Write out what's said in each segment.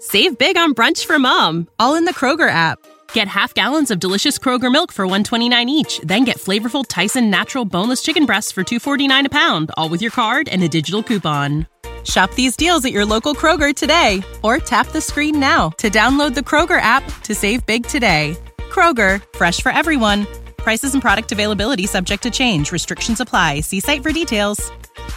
Save big on brunch for mom, all in the Kroger app. Get half gallons of delicious Kroger milk for $1.29 each. Then get flavorful Tyson natural boneless chicken breasts for $2.49 a pound, all with your card and a digital coupon. Shop these deals at your local Kroger today, or tap the screen now to download the Kroger app to save big today. Kroger, fresh for everyone. Prices and product availability subject to change. Restrictions apply. See site for details.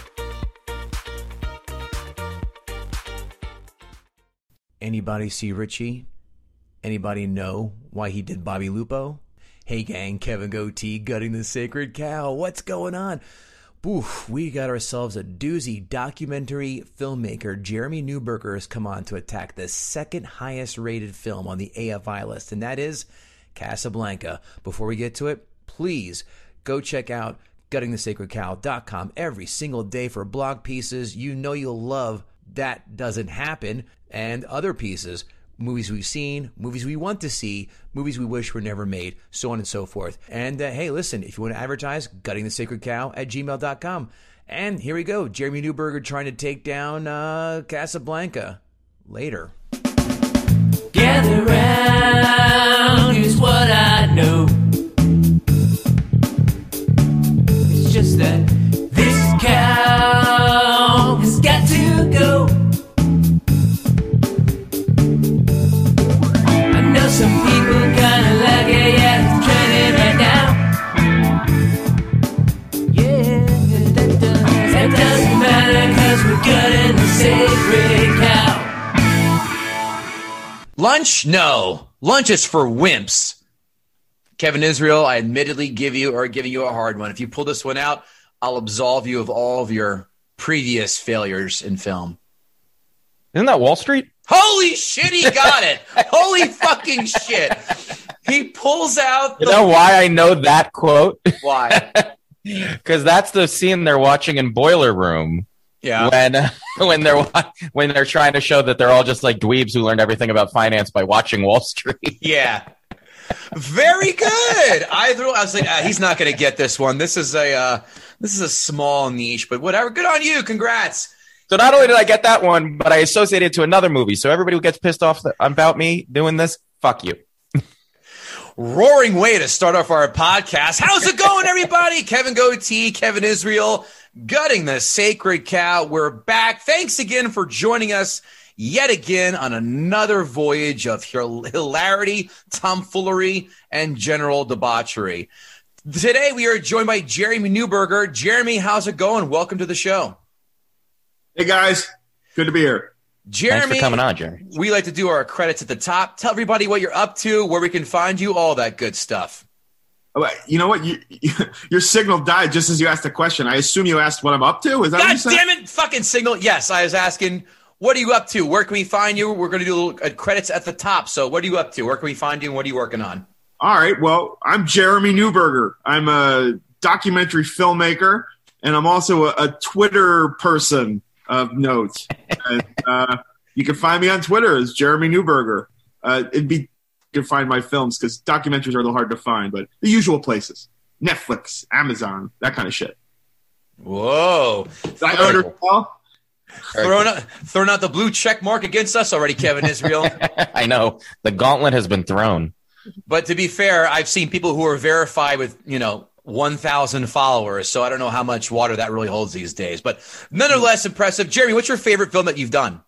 Anybody see Richie? Anybody know why he did Bobby Lupo? Hey gang, Kevin Goatee gutting the sacred cow. What's going on? Oof, we got ourselves a doozy. Documentary filmmaker Jeremy Neuberger has come on to attack the second highest rated film on the AFI list, and that is Casablanca. Before we get to it, please go check out guttingthesacredcow.com every single day for blog pieces you know you'll love. That Doesn't Happen, and other pieces, movies we've seen, movies we want to see, movies we wish were never made, so on and so forth. And hey, listen, if you want to advertise, guttingthesacredcow@gmail.com. And here we go, Jeremy Neuberger trying to take down Casablanca. Later. Gather round, here's what I know. It's just that this cow has got to go. I know some people kinda like it, yeah, it's trending right now. Yeah, that doesn't matter, cause we're gutting the sacred cow. Lunch? No. Lunch is for wimps. Kevin Israel, I admittedly giving you a hard one. If you pull this one out, I'll absolve you of all of your previous failures in film. Isn't that Wall Street? Holy shit, he got it. Holy fucking shit. He pulls out You know why I know that quote? Why? Because that's the scene they're watching in Boiler Room. Yeah. When they're trying to show that they're all just like dweebs who learned everything about finance by watching Wall Street. Yeah. Very good. I was like, he's not going to get this one. This is a small niche, but whatever. Good on you. Congrats. So not only did I get that one, but I associated it to another movie. So everybody who gets pissed off about me doing this, fuck you. Roaring way to start off our podcast. How's it going, everybody? Kevin Goatee, Kevin Israel, gutting the sacred cow. We're back. Thanks again for joining us yet again on another voyage of hilarity, tomfoolery, and general debauchery. Today, we are joined by Jeremy Neuberger. Jeremy, how's it going? Welcome to the show. Hey, guys. Good to be here. Jeremy, thanks for coming on, Jeremy. We like to do our credits at the top. Tell everybody what you're up to, where we can find you, all that good stuff. You know what? Your signal died just as you asked the question. I assume you asked what I'm up to. Is that what you said? God damn it, fucking signal. Yes, I was asking, what are you up to? Where can we find you? We're going to do credits at the top. So what are you up to? Where can we find you and what are you working on? All right. Well, I'm Jeremy Neuberger. I'm a documentary filmmaker, and I'm also a Twitter person of note. And, you can find me on Twitter as Jeremy Neuberger. You can find my films because documentaries are a little hard to find, but the usual places: Netflix, Amazon, that kind of shit. Whoa! Did I order well? Throwing out the blue check mark against us already, Kevin Israel. I know the gauntlet has been thrown. But to be fair, I've seen people who are verified with 1,000 followers, so I don't know how much water that really holds these days. But nonetheless, impressive. Jeremy, what's your favorite film that you've done?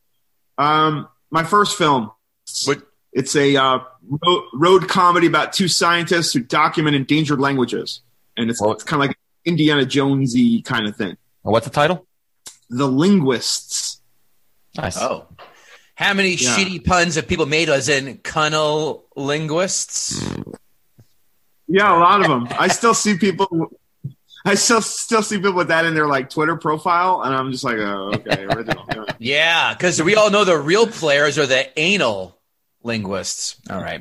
My first film. It's a road comedy about two scientists who document endangered languages, and it's kind of like Indiana Jonesy kind of thing. What's the title? The Linguists. Nice. Oh, how many shitty puns have people made? As in cunnilinguists? Yeah, a lot of them. I still see people. I still see people with that in their Twitter profile, and I'm just like, oh, okay, original. Yeah, because we all know the real players are the anal linguists. All right.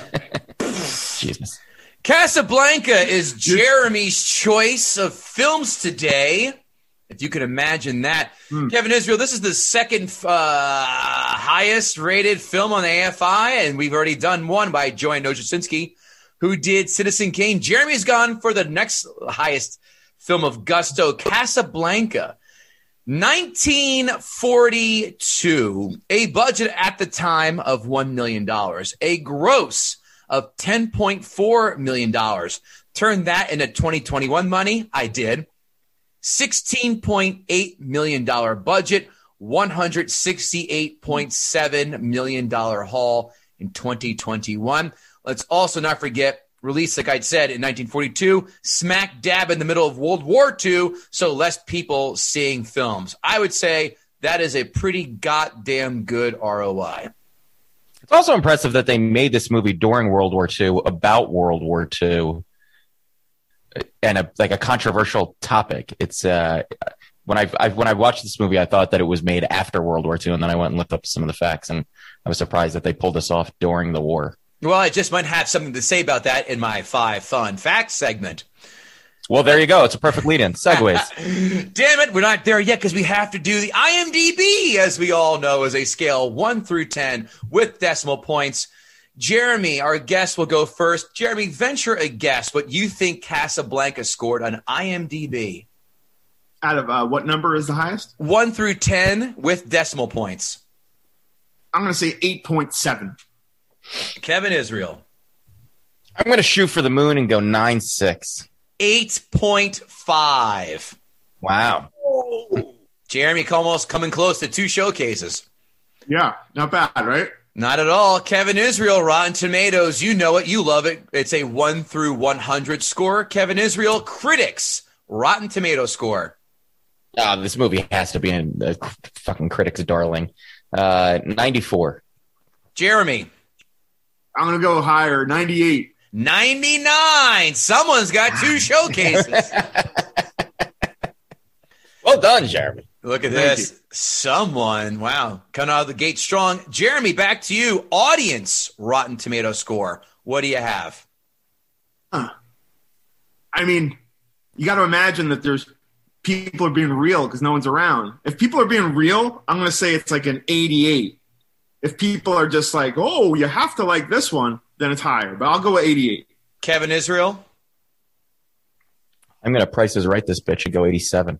Jesus. Casablanca is Jeremy's choice of films today. If you can imagine that. Kevin Israel, this is the second highest rated film on the AFI, and we've already done one by Joanne Nojasinski, who did Citizen Kane. Jeremy's gone for the next highest film of gusto, Casablanca. 1942, a budget at the time of $1 million, a gross of $10.4 million. Turn that into 2021 money. I did. $16.8 million budget, $168.7 million haul in 2021. Let's also not forget, released, like I said, in 1942, smack dab in the middle of World War II, so less people seeing films. I would say that is a pretty goddamn good ROI. It's also impressive that they made this movie during World War II, about World War II, and a controversial topic. It's when I watched this movie, I thought that it was made after World War II, and then I went and looked up some of the facts, and I was surprised that they pulled this off during the war. Well, I just might have something to say about that in my 5 fun facts segment. Well, there you go. It's a perfect lead-in. Segues. Damn it, we're not there yet because we have to do the IMDb, as we all know, is a scale 1 through 10 with decimal points. Jeremy, our guest, will go first. Jeremy, venture a guess what you think Casablanca scored on IMDb. Out of what number is the highest? 1 through 10 with decimal points. I'm going to say 8.7. Kevin Israel. I'm going to shoot for the moon and go 9.6. 8.5. Wow. Jeremy almost coming close to 2 showcases. Yeah, not bad, right? Not at all. Kevin Israel, Rotten Tomatoes, you know it, you love it. It's a 1 through 100 score. Kevin Israel, critics, Rotten Tomato score. This movie has to be a fucking critics' darling. 94. Jeremy. I'm going to go higher, 98. 99. Someone's got 2 showcases. Well done, Jeremy. Look at Thank this. Someone, wow, coming out of the gate strong. Jeremy, back to you. Audience Rotten Tomato score. What do you have? I mean, you got to imagine that there's people are being real because no one's around. If people are being real, I'm going to say it's like an 88. If people are just like, oh, you have to like this one, then it's higher. But I'll go with 88. Kevin Israel? I'm going to Price is Right this bitch and go 87.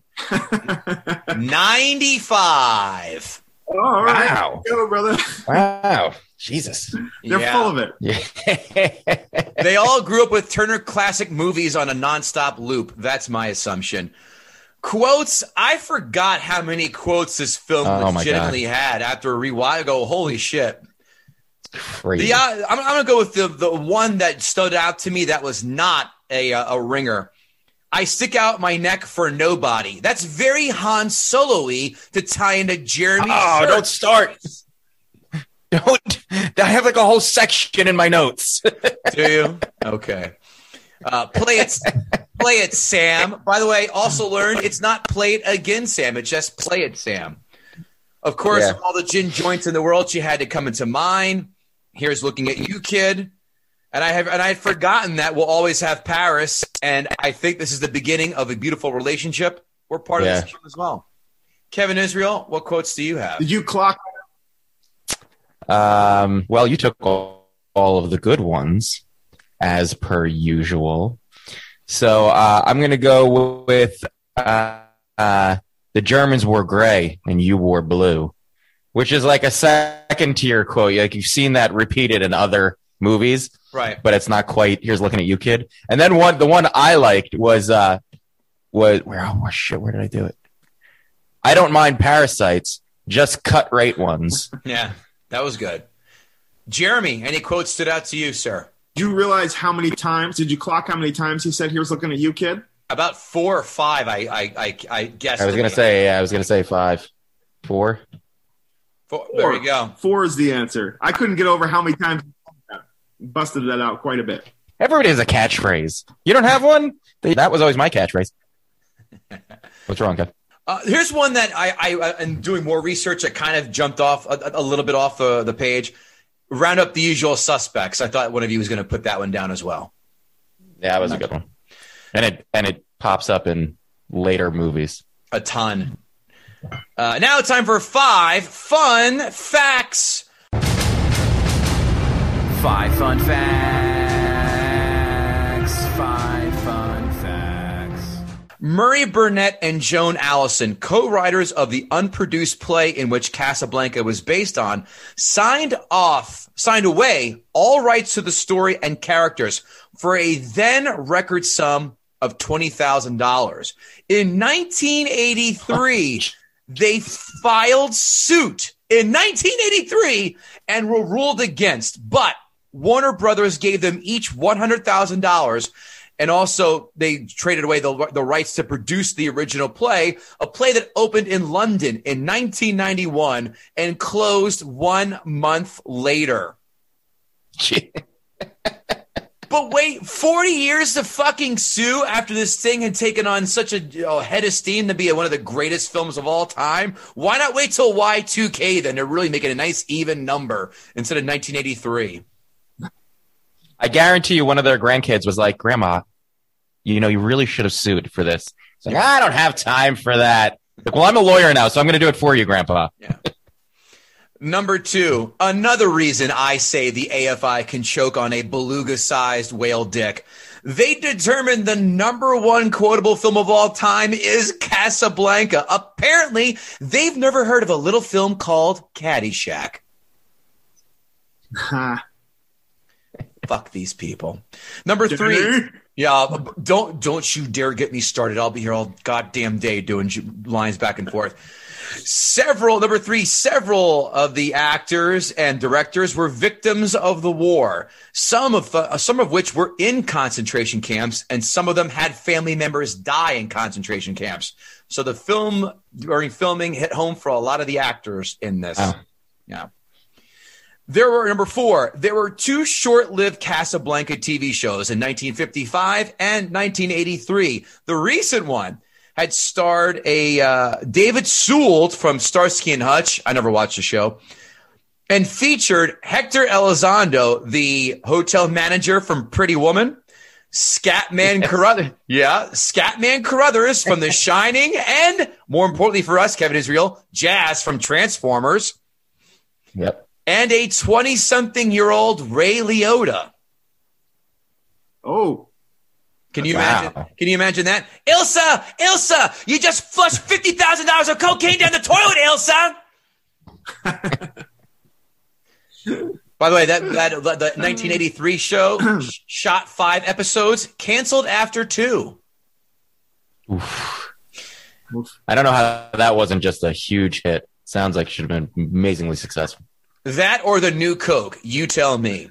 95. Oh, all right. Wow. Go, brother. Wow. Jesus. They're full of it. Yeah. They all grew up with Turner Classic Movies on a nonstop loop. That's my assumption. Quotes. I forgot how many quotes this film legitimately had. After a rewatch, I go, holy shit. Crazy. I'm going to go with the one that stood out to me that was not a ringer. I stick out my neck for nobody. That's very Han Solo-y to tie into Jeremy's shirt. Don't start. Don't. I have like a whole section in my notes. Do you? Okay. Play it, Sam. By the way, also learned it's not play it again, Sam. It's just play it, Sam. Of course, Yeah. all the gin joints in the world, she had to come into mind. Here's looking at you, kid. And I had forgotten that we'll always have Paris, and I think this is the beginning of a beautiful relationship. We're part of this show as well. Kevin Israel, what quotes do you have? Did you clock? Well, you took all of the good ones, as per usual. So I'm going to go with the Germans wore gray and you wore blue, which is like a second tier quote. Like you've seen that repeated in other movies. Right. But it's not quite, here's looking at you, kid. And then the one I liked was where did I do it? I don't mind parasites, just cut rate ones. Yeah, that was good. Jeremy, any quotes stood out to you, sir? Did you realize how many times? Did you clock how many times he said he was looking at you, kid? About 4 or 5, I guess. I was going to say 5. 4. 4. There you go. 4 is the answer. I couldn't get over how many times he busted that out quite a bit. Everybody has a catchphrase. You don't have one? That was always my catchphrase. What's wrong, Kev? Here's one that I in doing more research, I kind of jumped off a little bit off the page. Round up the usual suspects. I thought one of you was going to put that one down as well. Yeah, that was a good one. And it pops up in later movies. A ton. Now it's time for 5 fun facts. 5 fun facts. 5 fun facts. Murray Burnett and Joan Allison, co-writers of the unproduced play in which Casablanca was based on, signed away all rights to the story and characters for a then record sum of $20,000. In 1983, they filed suit in 1983 and were ruled against, but Warner Brothers gave them each $100,000. And also, they traded away the rights to produce the original play, a play that opened in London in 1991 and closed 1 month later. But wait, 40 years to fucking sue after this thing had taken on such a head of steam to be one of the greatest films of all time? Why not wait till Y2K then to really make it a nice even number instead of 1983? I guarantee you one of their grandkids was like, Grandma, you really should have sued for this. It's like, I don't have time for that. Like, well, I'm a lawyer now, so I'm going to do it for you, Grandpa. Yeah. Number 2, another reason I say the AFI can choke on a beluga-sized whale dick. They determined the number 1 quotable film of all time is Casablanca. Apparently, they've never heard of a little film called Caddyshack. Fuck these people. Number 3. Yeah, don't you dare get me started. I'll be here all goddamn day doing lines back and forth. Number 3, several of the actors and directors were victims of the war. Some of which were in concentration camps, and some of them had family members die in concentration camps. So the film during filming hit home for a lot of the actors in this. Oh. Yeah. Number 4, there were 2 short-lived Casablanca TV shows in 1955 and 1983. The recent one had starred David Soult from Starsky and Hutch. I never watched the show. And featured Hector Elizondo, the hotel manager from Pretty Woman, Scatman Carruthers from The Shining, and more importantly for us, Kevin Israel, Jazz from Transformers. Yep. And a 20-something-year-old Ray Liotta. Oh. Can you imagine that? Ilsa, you just flushed $50,000 of cocaine down the toilet, Ilsa. By the way, that 1983 show shot 5 episodes, canceled after 2. Oof. I don't know how that wasn't just a huge hit. Sounds like it should have been amazingly successful. That or the new Coke, you tell me.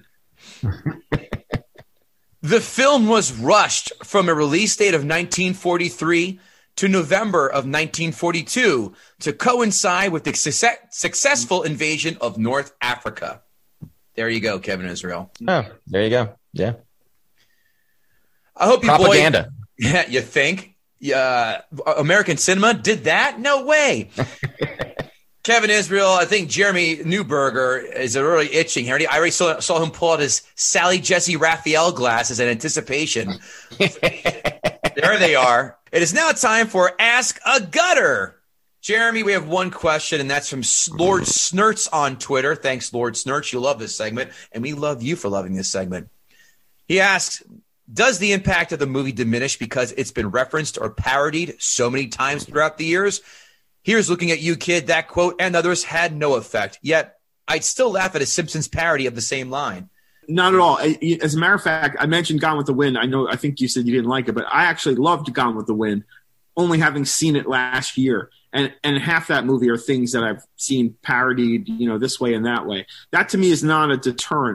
The film was rushed from a release date of 1943 to November of 1942 to coincide with the successful invasion of North Africa. There you go, Kevin Israel. Oh, there you go. Yeah. I hope you propaganda. Yeah, you think? American cinema did that? No way. Kevin Israel, I think Jeremy Newberger is really itching here. I already saw him pull out his Sally Jesse Raphael glasses in anticipation. There they are. It is now time for Ask a Gutter. Jeremy, we have one question, and that's from Lord Snurts on Twitter. Thanks, Lord Snurts. You love this segment, and we love you for loving this segment. He asks, does the impact of the movie diminish because it's been referenced or parodied so many times throughout the years? Here's looking at you, kid. That quote and others had no effect. Yet, I'd still laugh at a Simpsons parody of the same line. Not at all. As a matter of fact, I mentioned Gone with the Wind. I think you said you didn't like it, but I actually loved Gone with the Wind, only having seen it last year. And half that movie are things that I've seen parodied, this way and that way. That to me is not a deterrent.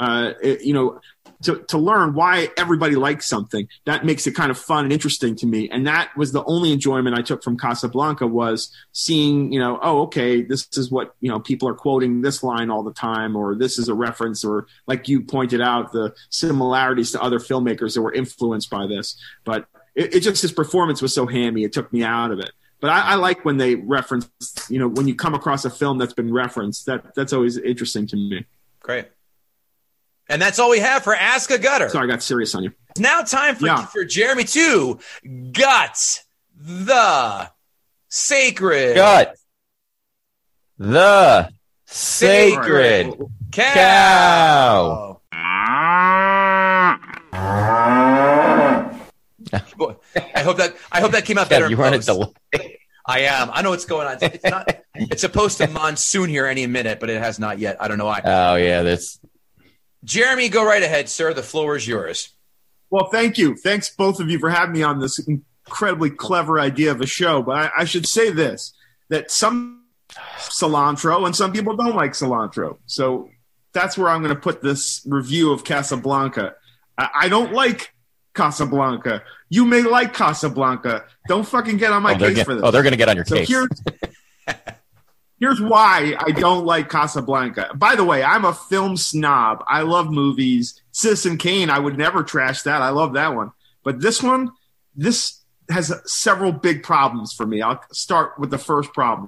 To learn why everybody likes something, that makes it kind of fun and interesting to me. And that was the only enjoyment I took from Casablanca, was seeing, okay, this is what, people are quoting this line all the time, or this is a reference, or like you pointed out, the similarities to other filmmakers that were influenced by this. But it just, his performance was so hammy, it took me out of it. But I like when they reference, when you come across a film that's been referenced, that's always interesting to me. Great. And that's all we have for Ask a Gutter. Sorry, I got serious on you. It's now time for Jeremy to gut the sacred. Gut the sacred cow. Boy, I hope that came out better. You were on a delay. I am. I know what's going on. It's not. It's supposed to monsoon here any minute, but it has not yet. I don't know why. Oh yeah, that's. Jeremy, go right ahead, sir. The floor is yours. Well, thank you. Thanks, both of you, for having me on this incredibly clever idea of a show. But I should say this, that some cilantro and some people don't like cilantro. So that's where I'm going to put this review of Casablanca. I don't like Casablanca. You may like Casablanca. Don't fucking get on my case for this. Oh, they're going to get on your case. Here's why I don't like Casablanca. By the way, I'm a film snob. I love movies. Citizen Kane, I would never trash that. I love that one. But this has several big problems for me. I'll start with the first problem.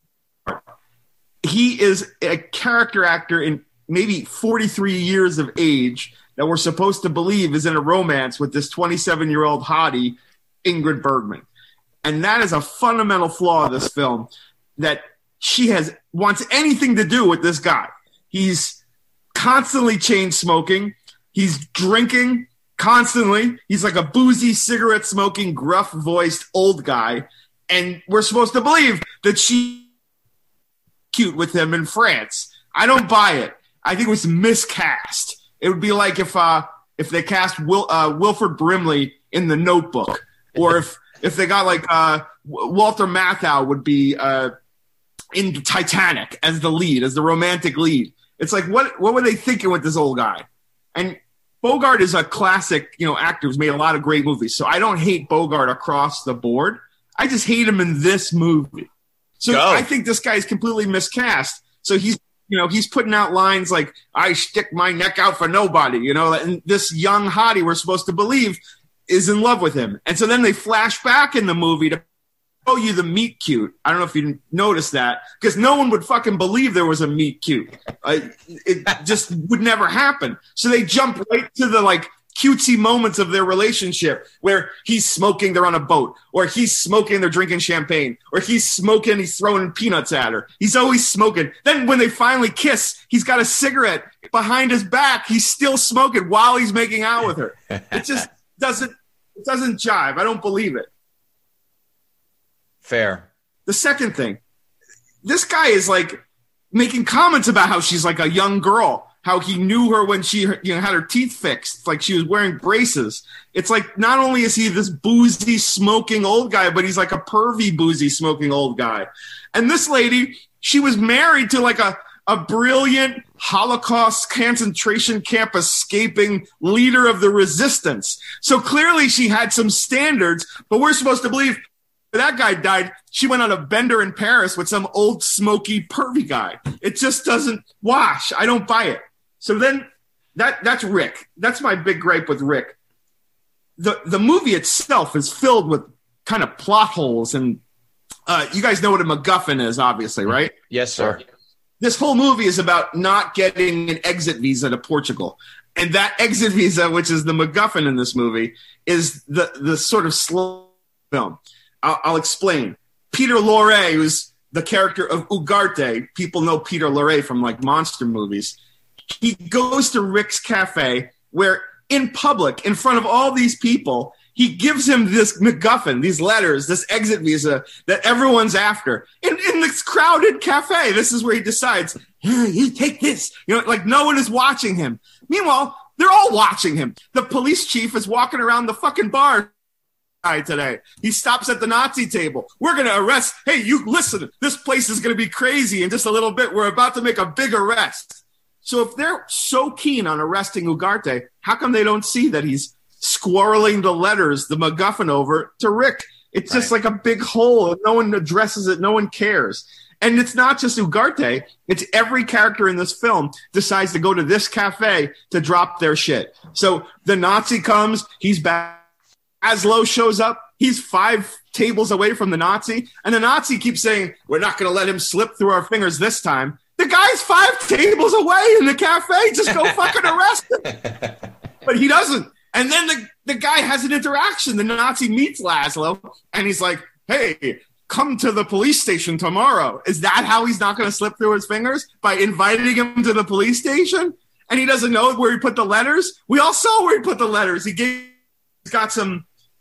He is a character actor in maybe 43 years of age that we're supposed to believe is in a romance with this 27-year-old hottie, Ingrid Bergman. And that is a fundamental flaw of this film, that she wants anything to do with this guy. He's constantly chain smoking. He's drinking constantly. He's like a boozy, cigarette smoking, gruff voiced old guy. And we're supposed to believe that she's cute with him in France. I don't buy it. I think it was miscast. It would be like if they cast Wilford Brimley in The Notebook, or if they got like Walter Matthau would be in Titanic as the lead, as the romantic lead. It's like, what were they thinking with this old guy? And Bogart is a classic, actor who's made a lot of great movies. So I don't hate Bogart across the board. I just hate him in this movie. So I think this guy is completely miscast. So he's putting out lines like, I stick my neck out for nobody, and this young hottie we're supposed to believe is in love with him. And so then they flash back in the movie to show you the meet cute. I don't know if you noticed that, because no one would fucking believe there was a meet cute. It just would never happen. So they jump right to the cutesy moments of their relationship where he's smoking, they're on a boat, or he's smoking, they're drinking champagne, or he's smoking, he's throwing peanuts at her. He's always smoking. Then when they finally kiss, he's got a cigarette behind his back. He's still smoking while he's making out with her. It just doesn't jive. I don't believe it. Fair. The second thing, this guy is making comments about how she's like a young girl, how he knew her when she had her teeth fixed, like she was wearing braces. It's like, not only is he this boozy smoking old guy, but he's like a pervy boozy smoking old guy. And this lady, she was married to a brilliant Holocaust concentration camp escaping leader of the resistance. So clearly she had some standards, but we're supposed to believe that guy died. She went on a bender in Paris with some old smoky pervy guy. It just doesn't wash. I don't buy it. So then that's Rick. That's my big gripe with Rick. The movie itself is filled with kind of plot holes, and you guys know what a MacGuffin is, obviously, right? Yes, sir. This whole movie is about not getting an exit visa to Portugal. And that exit visa, which is the MacGuffin in this movie, is the sort of slow film. I'll explain. Peter Lorre, who's the character of Ugarte, people know Peter Lorre from monster movies. He goes to Rick's cafe where in public, in front of all these people, he gives him this MacGuffin, these letters, this exit visa that everyone's after. In this crowded cafe, this is where he decides, you take this. No one is watching him. Meanwhile, they're all watching him. The police chief is walking around the fucking bar today. He stops at the Nazi table. We're going to arrest. Hey, you listen, this place is going to be crazy in just a little bit. We're about to make a big arrest. So if they're so keen on arresting Ugarte, how come they don't see that he's squirreling the letters, the MacGuffin, over to Rick? It's just like a big hole. No one addresses it. No one cares. And it's not just Ugarte. It's every character in this film decides to go to this cafe to drop their shit. So the Nazi comes. He's back. Aslo shows up. He's 5 tables away from the Nazi. And the Nazi keeps saying, we're not going to let him slip through our fingers this time. The guy's 5 tables away in the cafe. Just go fucking arrest him. But he doesn't. And then the guy has an interaction. The Nazi meets Laszlo, and he's like, hey, come to the police station tomorrow. Is that how he's not going to slip through his fingers? By inviting him to the police station? And he doesn't know where he put the letters? We all saw where he put the letters. He's got some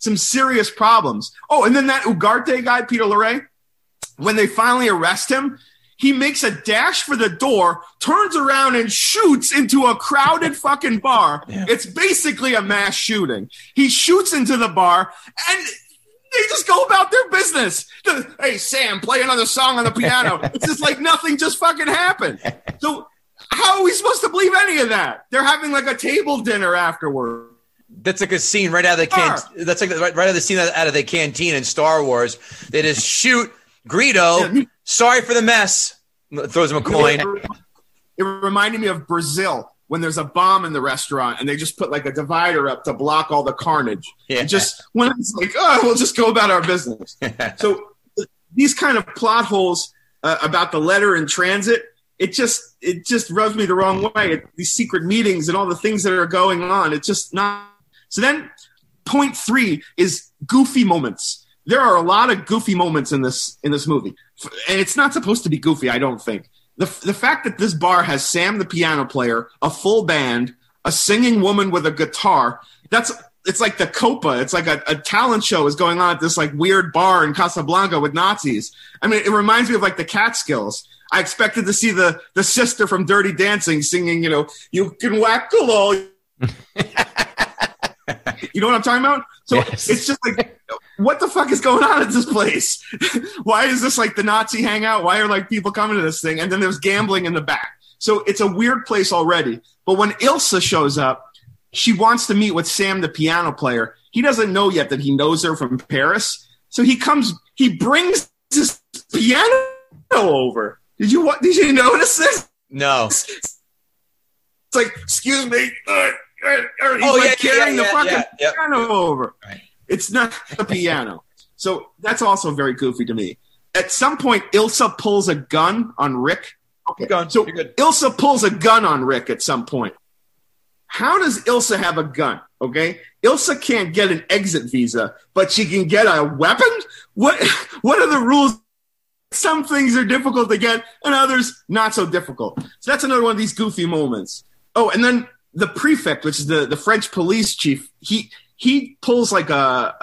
some serious problems. Oh, and then that Ugarte guy, Peter Larray, when they finally arrest him, he makes a dash for the door, turns around and shoots into a crowded fucking bar. Yeah. It's basically a mass shooting. He shoots into the bar and they just go about their business. Hey, Sam, play another song on the piano. It's just like nothing just fucking happened. So how are we supposed to believe any of that? They're having like a table dinner afterward. That's like a scene right out of the That's like right out of the scene out of the canteen in Star Wars. They just shoot Greedo. Sorry for the mess. Throws him a coin. It reminded me of Brazil when there's a bomb in the restaurant and they just put like a divider up to block all the carnage. Yeah. Just when it's like, oh, we'll just go about our business. So these kind of plot holes about the letter in transit, it just rubs me the wrong way. These secret meetings and all the things that are going on, it's just not. So then point 3 is goofy moments. There are a lot of goofy moments in this movie. And it's not supposed to be goofy, I don't think. The fact that this bar has Sam the piano player, a full band, a singing woman with a guitar, it's like the Copa. It's like a talent show is going on at this like weird bar in Casablanca with Nazis. I mean, it reminds me of like the Catskills. I expected to see the sister from Dirty Dancing singing, you can whack a lol. You know what I'm talking about? So yes. It's just like, what the fuck is going on at this place? Why is this like the Nazi hangout? Why are like people coming to this thing? And then there's gambling in the back. So it's a weird place already. But when Ilsa shows up, she wants to meet with Sam, the piano player. He doesn't know yet that he knows her from Paris. So he brings his piano over. Did you notice this? No. It's like, excuse me. He's carrying the fucking piano over. Right. It's not the piano. So that's also very goofy to me. At some point, Ilsa pulls a gun on Rick. Okay. So Ilsa pulls a gun on Rick at some point. How does Ilsa have a gun? Okay. Ilsa can't get an exit visa, but she can get a weapon? What are the rules? Some things are difficult to get and others not so difficult. So that's another one of these goofy moments. Oh, and then the prefect, which is the French police chief, he pulls like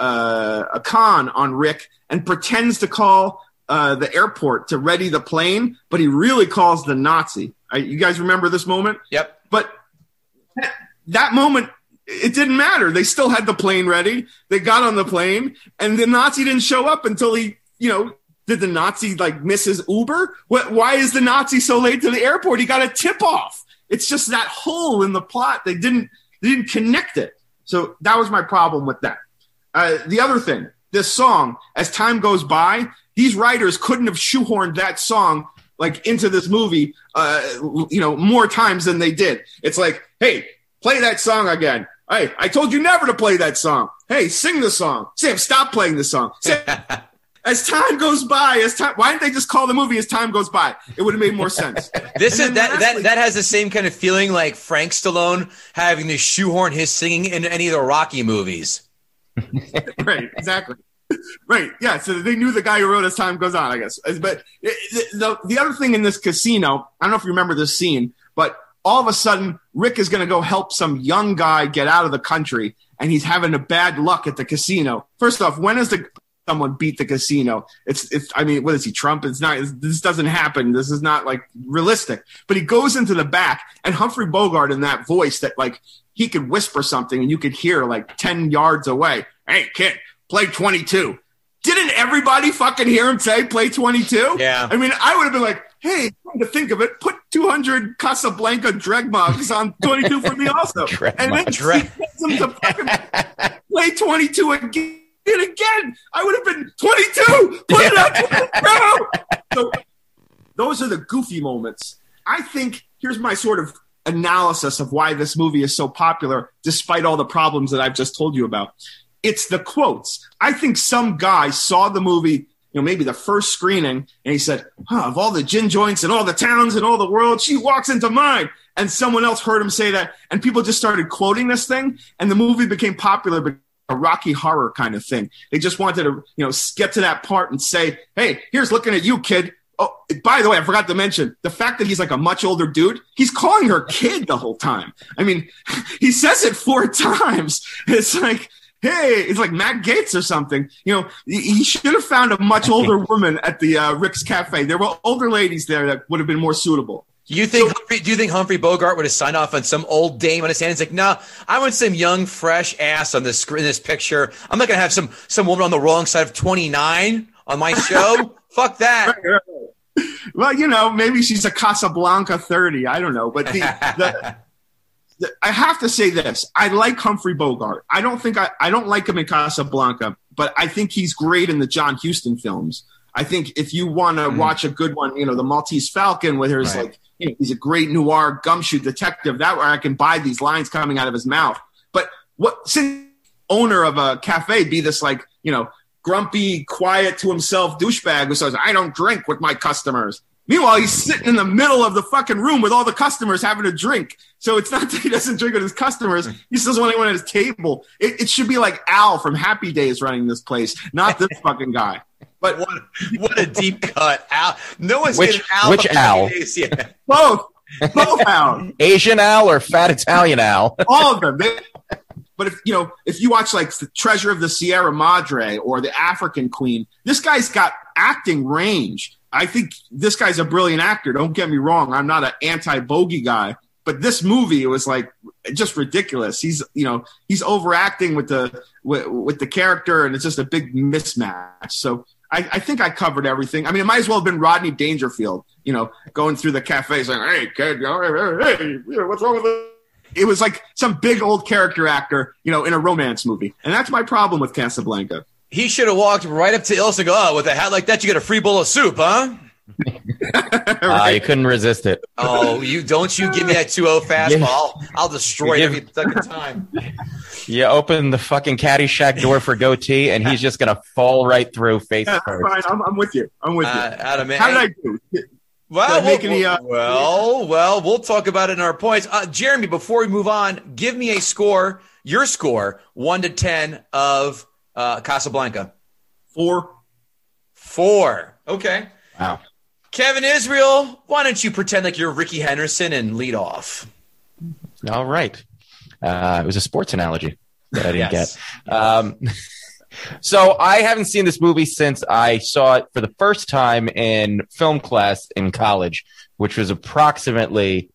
a con on Rick and pretends to call the airport to ready the plane, but he really calls the Nazi. You guys remember this moment? Yep. But that moment, it didn't matter. They still had the plane ready. They got on the plane, and the Nazi didn't show up until he, did the Nazi like miss his Uber? Why is the Nazi so late to the airport? He got a tip off. It's just that hole in the plot. They didn't connect it. So that was my problem with that. The other thing, this song, as time goes by, these writers couldn't have shoehorned that song like into this movie, more times than they did. It's like, hey, play that song again. Hey, I told you never to play that song. Hey, sing the song. Sam, stop playing the song. Sam, as time goes by, why didn't they just call the movie As Time Goes By? It would have made more sense. That has the same kind of feeling like Frank Stallone having to shoehorn his singing into any of the Rocky movies. Right, exactly. Right, yeah. So they knew the guy who wrote As Time Goes On, I guess. But the other thing in this casino, I don't know if you remember this scene, but all of a sudden Rick is going to go help some young guy get out of the country, and he's having a bad luck at the casino. First off, when is someone beat the casino? I mean, what is he, Trump? This doesn't happen. This is not like realistic. But he goes into the back, and Humphrey Bogart in that voice that like he could whisper something and you could hear like 10 yards away. Hey kid, play 22. Didn't everybody fucking hear him say play 22? Yeah. I mean, I would have been like, hey, to think of it, put 200 Casablanca dreg mugs on 22 for me also. And then he gets him to fucking play 22 again. I would have been 22. Put it up. So those are the goofy moments. I think here's my sort of analysis of why this movie is so popular, despite all the problems that I've just told you about. It's the quotes. I think some guy saw the movie, maybe the first screening, and he said, of all the gin joints and all the towns and all the world, she walks into mine. And someone else heard him say that, and people just started quoting this thing, and the movie became popular, but a Rocky Horror kind of thing. They just wanted to, get to that part and say, hey, here's looking at you, kid. Oh, by the way, I forgot to mention the fact that he's like a much older dude. He's calling her kid the whole time. I mean, he says it 4 times. It's like, hey, it's like Matt Gaetz or something. You know, he should have found a much older woman at the Rick's Cafe. There were older ladies there that would have been more suitable. Do you think Humphrey Bogart would have signed off on some old dame on his hand? He's like, no, I want some young, fresh ass on this screen, this picture. I'm not gonna have some woman on the wrong side of 29 on my show. Fuck that. Well, you know, maybe she's a Casablanca 30. I don't know, but I have to say this. I like Humphrey Bogart. I don't like him in Casablanca, but I think he's great in the John Huston films. I think if you want to watch a good one, you know, the Maltese Falcon, where there's like, you know, he's a great noir gumshoe detective. That way I can buy these lines coming out of his mouth. But since owner of a cafe be this like, you know, grumpy, quiet to himself douchebag who says, I don't drink with my customers. Meanwhile, he's sitting in the middle of the fucking room with all the customers having a drink. So it's not that he doesn't drink with his customers. He just doesn't want anyone at his table. It should be like Al from Happy Days running this place, not this fucking guy. But what a deep cut. Al. No one's getting Al. Which Al? Yeah. Both Al. Asian Al or fat Italian Al? All of them. But if you watch like the Treasure of the Sierra Madre or the African Queen, this guy's got acting range. I think this guy's a brilliant actor. Don't get me wrong. I'm not an anti-bogey guy, but this movie, it was like just ridiculous. He's overacting with the character, and it's just a big mismatch. So I think I covered everything. I mean, it might as well have been Rodney Dangerfield, you know, going through the cafe saying, hey, kid, hey, what's wrong with it? It was like some big old character actor, you know, in a romance movie. And that's my problem with Casablanca. He should have walked right up to Ilsa and go, oh, with a hat like that, you get a free bowl of soup, huh? Right. You couldn't resist it. Oh, you give me that 2-0 fastball. I'll destroy it every second time. You open the fucking Caddyshack door for Goatee, and he's just going to fall right through face first. Fine. I'm with you. Adam, how did I do? Well, we'll talk about it in our points. Jeremy, before we move on, give me a score, your score, 1 to 10 of Casablanca. 4. Okay. Wow. Kevin Israel, why don't you pretend like you're Ricky Henderson and lead off? All right. It was a sports analogy that I didn't get. So I haven't seen this movie since I saw it for the first time in film class in college, which was approximately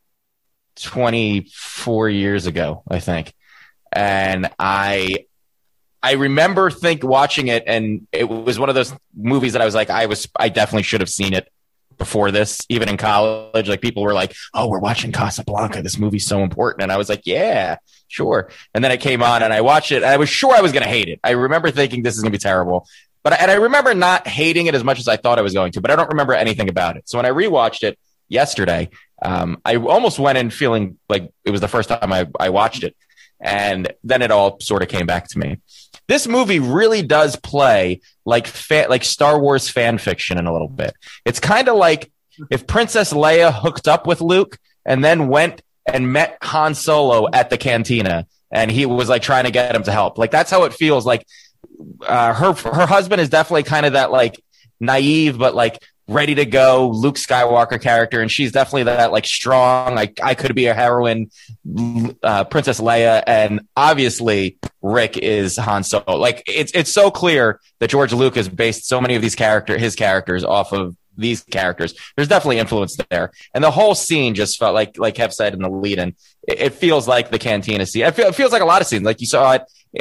24 years ago, I think. And I remember watching it, and it was one of those movies that I was like, I definitely should have seen it before this, even in college. Like, people were like, oh, we're watching Casablanca. This movie's so important. And I was like, yeah, sure. And then it came on and I watched it, and I was sure I was going to hate it. I remember thinking this is going to be terrible. And I remember not hating it as much as I thought I was going to, but I don't remember anything about it. So when I rewatched it yesterday, I almost went in feeling like it was the first time I watched it. And then it all sort of came back to me. This movie really does play like Star Wars fan fiction in a little bit. It's kind of like if Princess Leia hooked up with Luke and then went and met Han Solo at the cantina, and he was like trying to get him to help. Like, that's how it feels. Like her husband is definitely kind of that like naive but like ready to go Luke Skywalker character, and she's definitely that like strong, like I could be a heroine Princess Leia, and obviously Rick is Han Solo. Like, it's so clear that George Lucas based so many of his characters off of these characters. There's definitely influence there, and the whole scene just felt like Kev said in the lead-in, it feels like the cantina scene. It feels like a lot of scenes, like you saw it.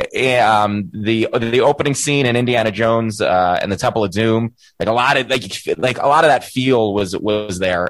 The opening scene in Indiana Jones and the Temple of Doom, like a lot of that feel was there.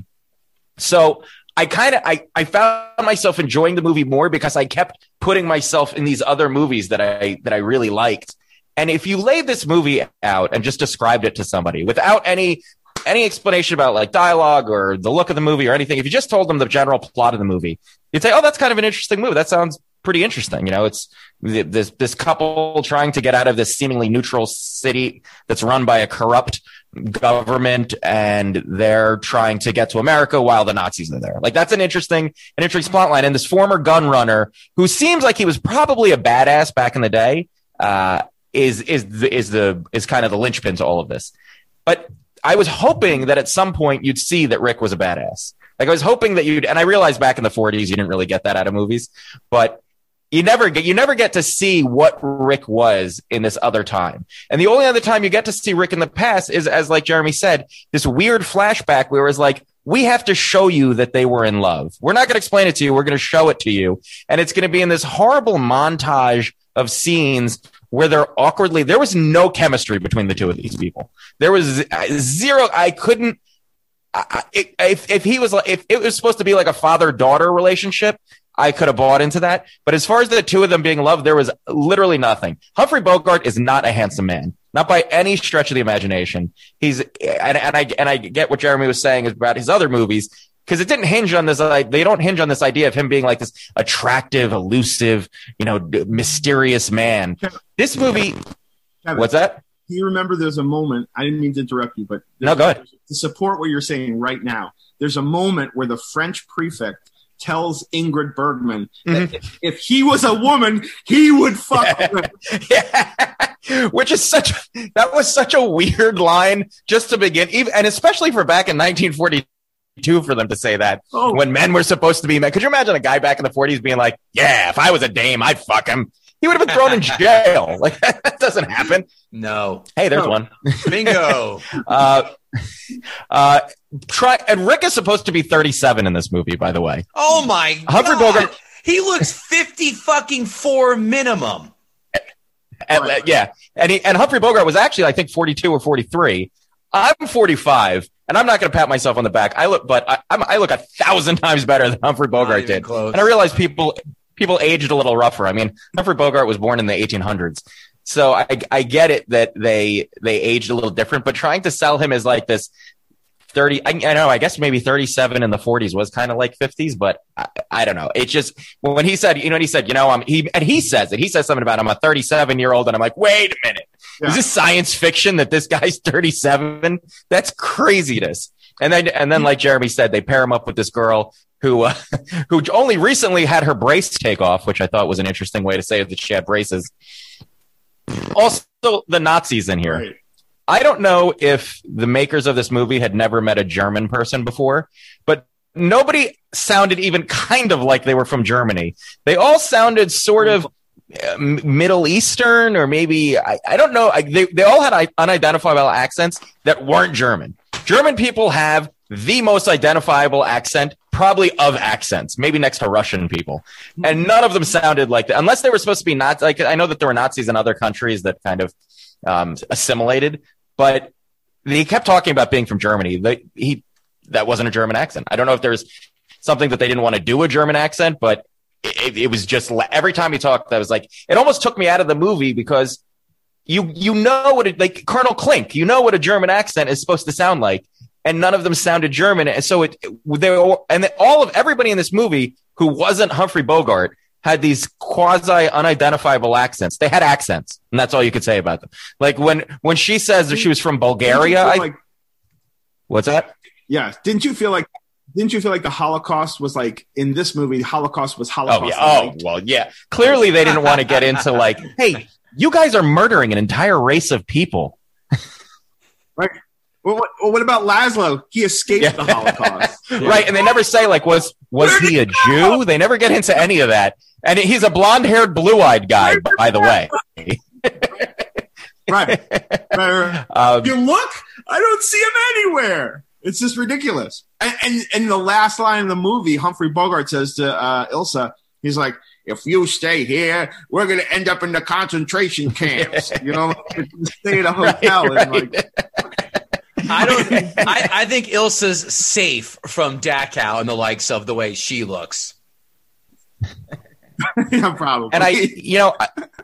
So I found myself enjoying the movie more because I kept putting myself in these other movies that I really liked. And if you laid this movie out and just described it to somebody without any explanation about like dialogue or the look of the movie or anything, if you just told them the general plot of the movie, you'd say, oh, that's kind of an interesting movie. That sounds pretty interesting. You know, it's this couple trying to get out of this seemingly neutral city that's run by a corrupt government, and they're trying to get to America while the Nazis are there. Like, that's an interesting plot line. And this former gun runner, who seems like he was probably a badass back in the day, is kind of the linchpin to all of this. But I was hoping that at some point you'd see that Rick was a badass. Like, I was hoping that and I realized back in the 40s you didn't really get that out of movies, but you never get to see what Rick was in this other time. And the only other time you get to see Rick in the past is, as like Jeremy said, this weird flashback where it's like, we have to show you that they were in love. We're not going to explain it to you. We're going to show it to you. And it's going to be in this horrible montage of scenes where there was no chemistry between the two of these people. There was zero. If it was supposed to be like a father-daughter relationship, I could have bought into that. But as far as the two of them being in love, there was literally nothing. Humphrey Bogart is not a handsome man, not by any stretch of the imagination. I get what Jeremy was saying about his other movies, because it didn't hinge on this. They don't hinge on this idea of him being like this attractive, elusive, mysterious man. This movie, Kevin, what's that? Do you remember there's a moment, I didn't mean to interrupt you, but no, go ahead. To support what you're saying right now, there's a moment where the French prefect tells Ingrid Bergman that if he was a woman, he would fuck her. Yeah. Which is that was such a weird line just to begin, and especially for back in 1942 for them to say that when men were supposed to be men. Could you imagine a guy back in the 40s being like, yeah, if I was a dame, I'd fuck him. He would have been thrown in jail. Like, that doesn't happen. No. Hey, there's one. Bingo. And Rick is supposed to be 37 in this movie, by the way. Oh my Humphrey God. Bogart. He looks 54 minimum. Yeah. And Humphrey Bogart was actually, I think, 42 or 43. I'm 45, and I'm not going to pat myself on the back. I look 1,000 times better than Humphrey Bogart did. Close. And I realize people aged a little rougher. I mean, Humphrey Bogart was born in the 1800s. So I get it that they aged a little different, but trying to sell him as like this 30, I guess maybe 37 in the 40s was kind of like 50s, but I don't know. It's just when he said, he says something about I'm a 37-year-old, and I'm like, wait a minute. Yeah. Is this science fiction that this guy's 37? That's craziness. And then like Jeremy said, they pair him up with this girl who only recently had her brace take off, which I thought was an interesting way to say it, that she had braces. Also, the Nazis in here. Right. I don't know if the makers of this movie had never met a German person before, but nobody sounded even kind of like they were from Germany. They all sounded sort of Middle Eastern, or maybe, I don't know. They all had unidentifiable accents that weren't German. German people have the most identifiable accent, probably of accents, maybe next to Russian people. And none of them sounded like that, unless they were supposed to be not like, I know that there were Nazis in other countries that kind of assimilated, but he kept talking about being from Germany. That wasn't a German accent. I don't know if there's something that they didn't want to do a German accent, but it was just every time he talked, I was like, it almost took me out of the movie, because you know what like Colonel Klink, you know what a German accent is supposed to sound like, and none of them sounded German. And so everybody in this movie who wasn't Humphrey Bogart had these quasi unidentifiable accents. They had accents, and that's all you could say about them. Like when she says that she was from Bulgaria. What's that? Yeah. Didn't you feel like the Holocaust was like, in this movie, the Holocaust was Holocaust? Oh, well, yeah. Clearly they didn't want to get into like, hey, you guys are murdering an entire race of people. Right. Well, what about Laszlo? He escaped the Holocaust. Yeah. Right, and they never say, like, was he a Jew? They never get into any of that. And he's a blonde-haired, blue-eyed guy, by the way. Right. You look, I don't see him anywhere. It's just ridiculous. And the last line of the movie, Humphrey Bogart says to Ilsa, he's like, if you stay here, we're going to end up in the concentration camps. Stay at a hotel. Right. And like, I think Ilsa's safe from Dachau and the likes of the way she looks. Yeah, probably. And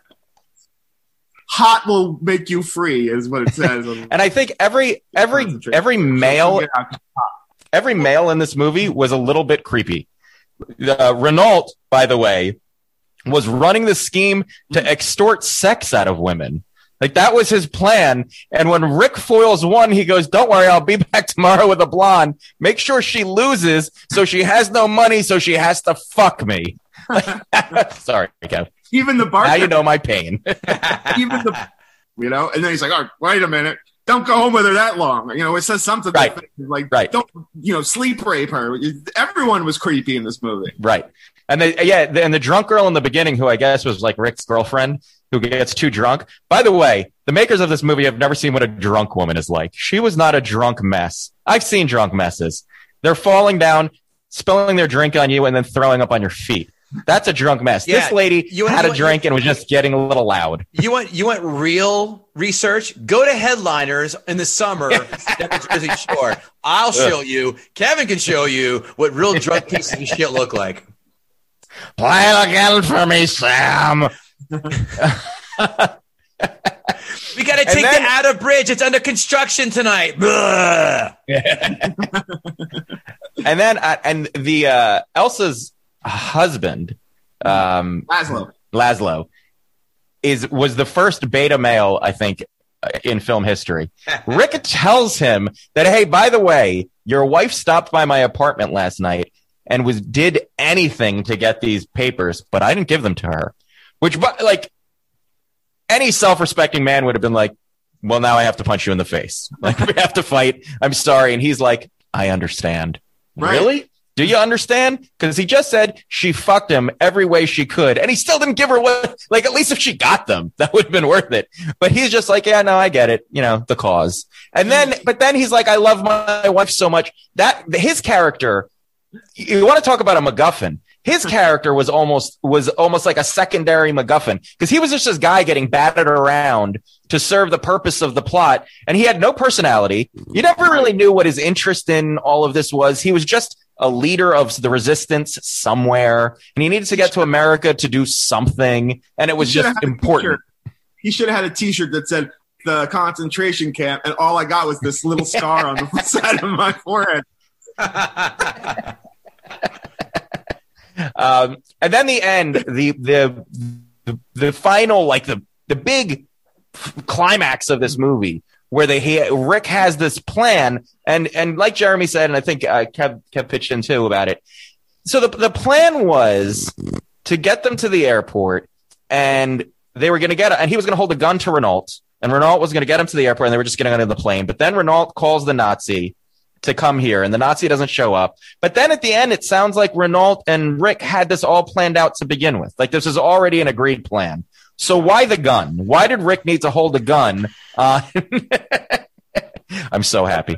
hot will make you free is what it says. And I think every male in this movie was a little bit creepy. Renault, by the way, was running the scheme to extort sex out of women. Like, that was his plan. And when Rick foils one, he goes, don't worry, I'll be back tomorrow with a blonde. Make sure she loses so she has no money, so she has to fuck me. Sorry, Kev. Even the bartender. Now you know my pain. And then he's like, oh, wait a minute. don't go home with her that long. It says something Right. like, Right. don't, sleep rape her. Everyone was creepy in this movie. Right. And the drunk girl in the beginning, who I guess was like Rick's girlfriend, who gets too drunk. By the way, the makers of this movie have never seen what a drunk woman is like. She was not a drunk mess. I've seen drunk messes. They're falling down, spilling their drink on you, and then throwing up on your feet. That's a drunk mess. Yeah, this lady had a drink and was just getting a little loud. You want real research? Go to Headliners in the summer at the Jersey Shore. I'll show you. Kevin can show you what real drunk pieces of shit look like. Play it again for me, Sam. We got to take the Outer Bridge. It's under construction tonight. And then the Elsa's husband, Laszlo, was the first beta male, I think, in film history. Rick tells him that, hey, by the way, your wife stopped by my apartment last night and did anything to get these papers, but I didn't give them to her. Which, like, any self-respecting man would have been like, well, now I have to punch you in the face. Like, we have to fight. I'm sorry. And he's like, I understand. Right. Really? Do you understand? Because he just said she fucked him every way she could. And he still didn't give her what, like, at least if she got them, that would have been worth it. But he's just like, yeah, no, I get it. The cause. And but then he's like, I love my wife so much. His character, you want to talk about a MacGuffin. His character was almost like a secondary MacGuffin, because he was just this guy getting batted around to serve the purpose of the plot, and he had no personality. You never really knew what his interest in all of this was. He was just a leader of the resistance somewhere, and he needed to get to America to do something, and it was just important. He should have had a T-shirt that said the concentration camp, and all I got was this little scar on the side of my forehead. And then the end, the final, like the big climax of this movie, where Rick has this plan, and like Jeremy said, and I think Kev pitched in too about it. So the plan was to get them to the airport, and they were going to and he was going to hold a gun to Renault, and Renault was going to get him to the airport, and they were just going to get into the plane. But then Renault calls the Nazi to come here, and the Nazi doesn't show up. But then at the end, it sounds like Renault and Rick had this all planned out to begin with. Like, this is already an agreed plan. So why the gun? Why did Rick need to hold a gun? I'm so happy.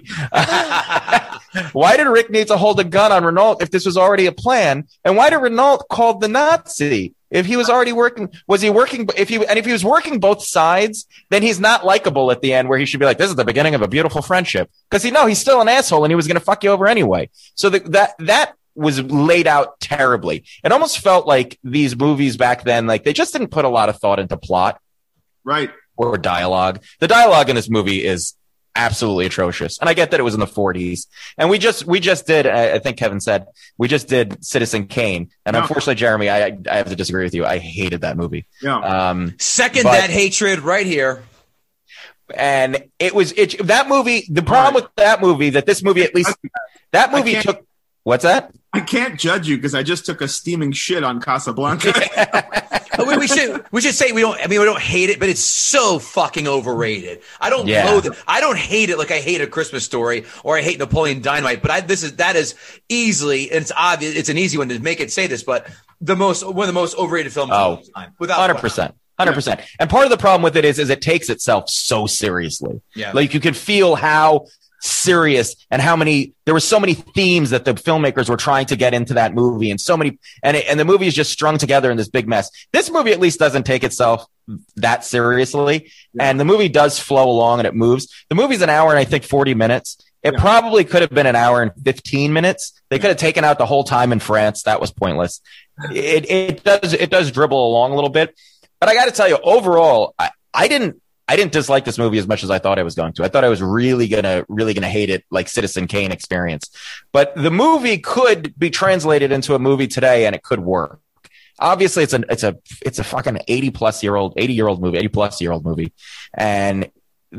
Why did Rick need to hold a gun on Renault if this was already a plan? And why did Renault call the Nazi? If he was already working, was he working? If he was working both sides, then he's not likable at the end, where he should be like, this is the beginning of a beautiful friendship. Because he's still an asshole, and he was going to fuck you over anyway. So that was laid out terribly. It almost felt like these movies back then, like, they just didn't put a lot of thought into plot. Right. Or dialogue. The dialogue in this movie is absolutely atrocious. And I get that it was in the 40s. And we just did, I think Kevin said, we just did Citizen Kane. And unfortunately, Jeremy, I have to disagree with you. I hated that movie. Yeah. Second that hatred right here. And that movie, the problem with that movie, that this movie, at least, that movie took, what's that? I can't judge you because I just took a steaming shit on Casablanca. we should say we don't hate it, but it's so fucking overrated. I don't loathe it. I don't hate it like I hate A Christmas Story or I hate Napoleon Dynamite. But that is easily, and it's obvious. It's an easy one to make it say this, but one of the most overrated films of all time, without 100%. 100%. And part of the problem with it is it takes itself so seriously. Yeah. Like, you could feel how serious and there were so many themes that the filmmakers were trying to get into that movie, and so many, and the movie is just strung together in this big mess. This movie at least doesn't take itself that seriously, and the movie does flow along and it moves. The movie's an hour and I think 40 minutes. It probably could have been an hour and 15 minutes. They could have taken out the whole time in France. That was pointless. It does dribble along a little bit, but I got to tell you, overall, I didn't dislike this movie as much as I thought I was going to. I thought I was really gonna hate it, like Citizen Kane experience. But the movie could be translated into a movie today, and it could work. Obviously, it's a fucking 80-year-old movie, and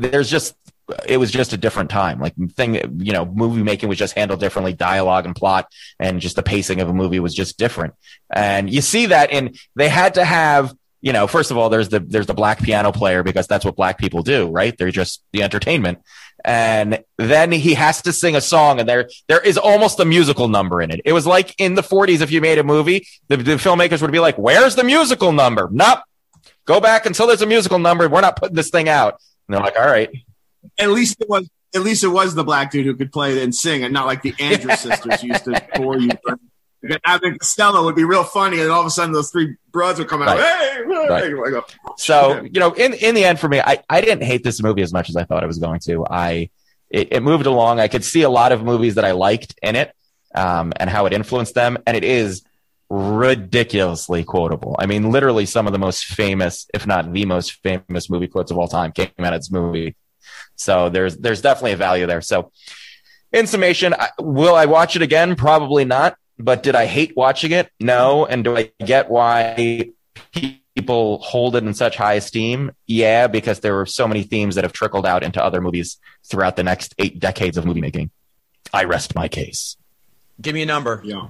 it was just a different time. Like, movie making was just handled differently. Dialogue and plot and just the pacing of a movie was just different. And you see that they had to have first of all, there's the black piano player because that's what black people do, right? They're just the entertainment. And then he has to sing a song, and there is almost a musical number in it. It was like in the 40s, if you made a movie, the filmmakers would be like, where's the musical number? Nope. Go back until there's a musical number. We're not putting this thing out. And they're like, all right. At least it was the black dude who could play and sing, and not like the Andrews sisters used to bore you. I think Costello would be real funny, and all of a sudden those three broads would come out. Right. Hey, right. So, in the end for me, I didn't hate this movie as much as I thought I was going to. It moved along. I could see a lot of movies that I liked in it, and how it influenced them. And it is ridiculously quotable. I mean, literally some of the most famous, if not the most famous movie quotes of all time came out of this movie. So there's definitely a value there. So in summation, will I watch it again? Probably not. But did I hate watching it? No. And do I get why people hold it in such high esteem? Yeah, because there were so many themes that have trickled out into other movies throughout the next 8 decades of movie making. I rest my case. Give me a number. Yeah.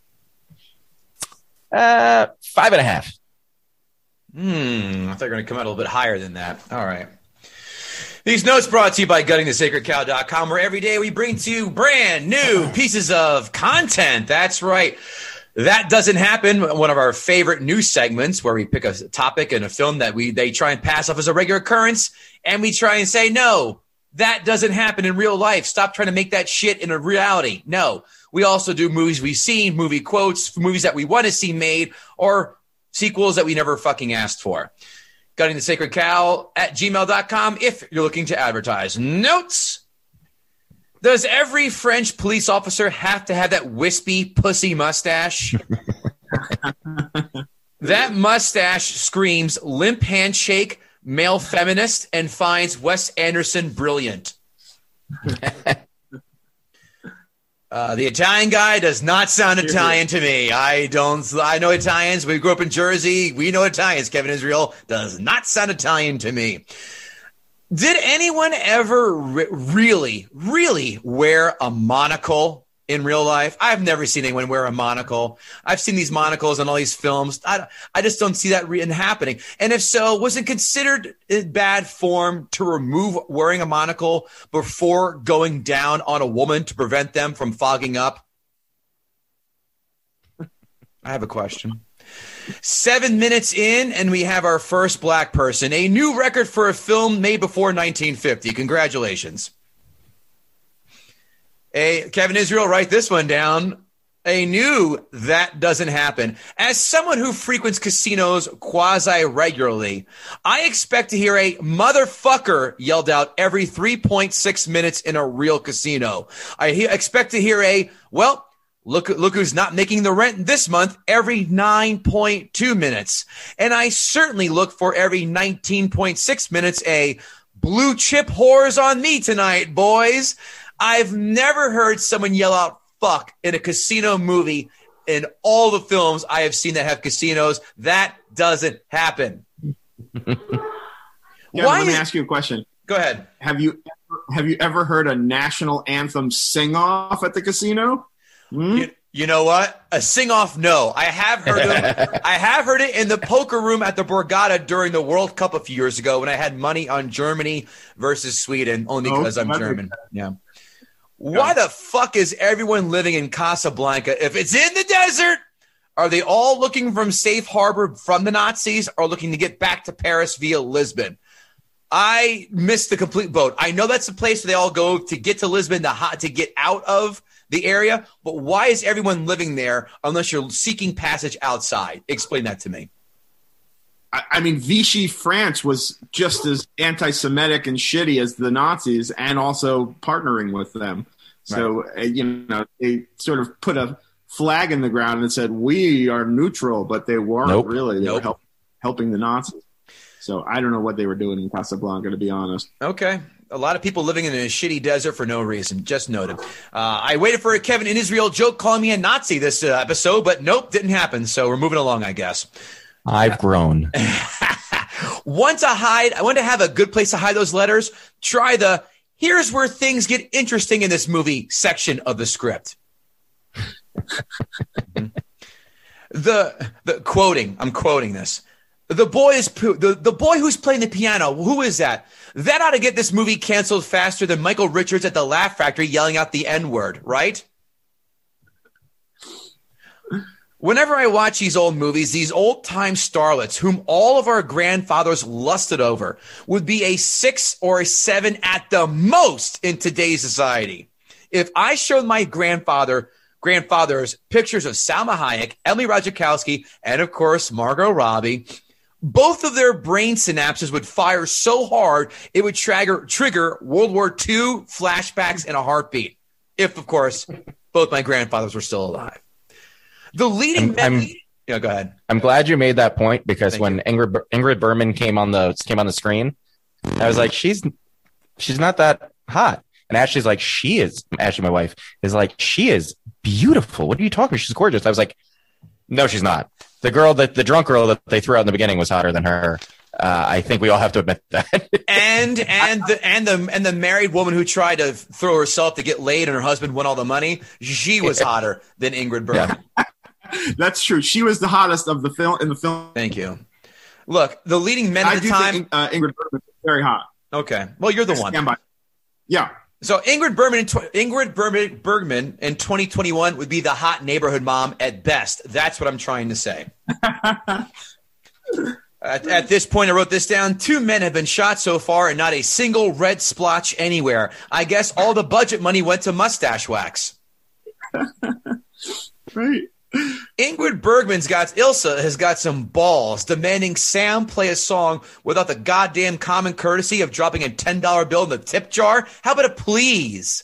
5.5. I thought you were going to come out a little bit higher than that. All right. These notes brought to you by GuttingTheSacredCow.com, where every day we bring to you brand new pieces of content. That's right. That Doesn't Happen, one of our favorite news segments where we pick a topic in a film that they try and pass off as a regular occurrence, and we try and say, no, that doesn't happen in real life. Stop trying to make that shit in a reality. No. We also do movies we've seen, movie quotes, movies that we want to see made, or sequels that we never fucking asked for. GuttingTheSacredCow at gmail.com if you're looking to advertise. Notes. Does every French police officer have to have that wispy pussy mustache? That mustache screams limp handshake, male feminist, and finds Wes Anderson brilliant. The Italian guy does not sound Italian to me. I know Italians. We grew up in Jersey. We know Italians. Kevin Israel does not sound Italian to me. Did anyone ever really wear a monocle in real life? I've never seen anyone wear a monocle. I've seen these monocles in all these films. I just don't see that happening. And if so, was it considered bad form to remove wearing a monocle before going down on a woman to prevent them from fogging up? I have a question. 7 minutes in, and we have our first black person. A new record for a film made before 1950. Congratulations. Kevin Israel, write this one down. A new That Doesn't Happen. As someone who frequents casinos quasi-regularly, I expect to hear a motherfucker yelled out every 3.6 minutes in a real casino. I expect to hear a, well, look who's not making the rent this month every 9.2 minutes. And I certainly look for every 19.6 minutes a blue chip whores on me tonight, boys. I've never heard someone yell out fuck in a casino movie in all the films I have seen that have casinos. That doesn't happen. Let me ask you a question. Go ahead. Have you ever heard a national anthem sing off at the casino? You know what? A sing-off, no. I have heard them. I have heard it in the poker room at the Borgata during the World Cup a few years ago when I had money on Germany versus Sweden, only because I'm German. Yeah. Why the fuck is everyone living in Casablanca? If it's in the desert, are they all looking from safe harbor from the Nazis or looking to get back to Paris via Lisbon? I missed the complete boat. I know that's the place where they all go to get to Lisbon to get out of the area, but why is everyone living there unless you're seeking passage outside? Explain that to me. I mean, Vichy France was just as anti-Semitic and shitty as the Nazis, and also partnering with them. So, right. They sort of put a flag in the ground and said, we are neutral, but they weren't really. They were helping the Nazis. So I don't know what they were doing in Casablanca, to be honest. Okay. A lot of people living in a shitty desert for no reason. Just noted. I waited for a Kevin in Israel joke calling me a Nazi this episode, but nope, didn't happen. So we're moving along, I guess. I've grown. Want to have a good place to hide those letters? Try the here's where things get interesting in this movie section of the script. The quoting, I'm quoting this. The boy is the boy who's playing the piano. Who is that? That ought to get this movie canceled faster than Michael Richards at the Laugh Factory yelling out the N-word, right? Whenever I watch these old movies, these old-time starlets, whom all of our grandfathers lusted over, would be a 6 or a 7 at the most in today's society. If I showed my grandfathers pictures of Salma Hayek, Emily Ratajkowski, and of course Margot Robbie, both of their brain synapses would fire so hard it would trigger World War II flashbacks in a heartbeat. If, of course, both my grandfathers were still alive. The leading yeah, go ahead. I'm glad you made that point because when Ingrid Bergman came on the screen, I was like, she's not that hot. And Ashley's like, Ashley, my wife, is like, she is beautiful. What are you talking about? She's gorgeous. I was like, no, she's not. The drunk girl that they threw out in the beginning was hotter than her. I think we all have to admit that. and the married woman who tried to throw herself to get laid and her husband won all the money, she was hotter than Ingrid Bergman. Yeah. That's true. She was the hottest of the film in the film. Thank you. Look, the leading men at the time. Think, Ingrid Bergman is very hot. Okay. Well, you're the one. Yeah. So Ingrid Bergman in 2021 would be the hot neighborhood mom at best. That's what I'm trying to say. At this point, I wrote this down. 2 men have been shot so far and not a single red splotch anywhere. I guess all the budget money went to mustache wax. Right. Ingrid Bergman's Ilsa has got some balls, demanding Sam play a song without the goddamn common courtesy of dropping a $10 bill in the tip jar. How about a please?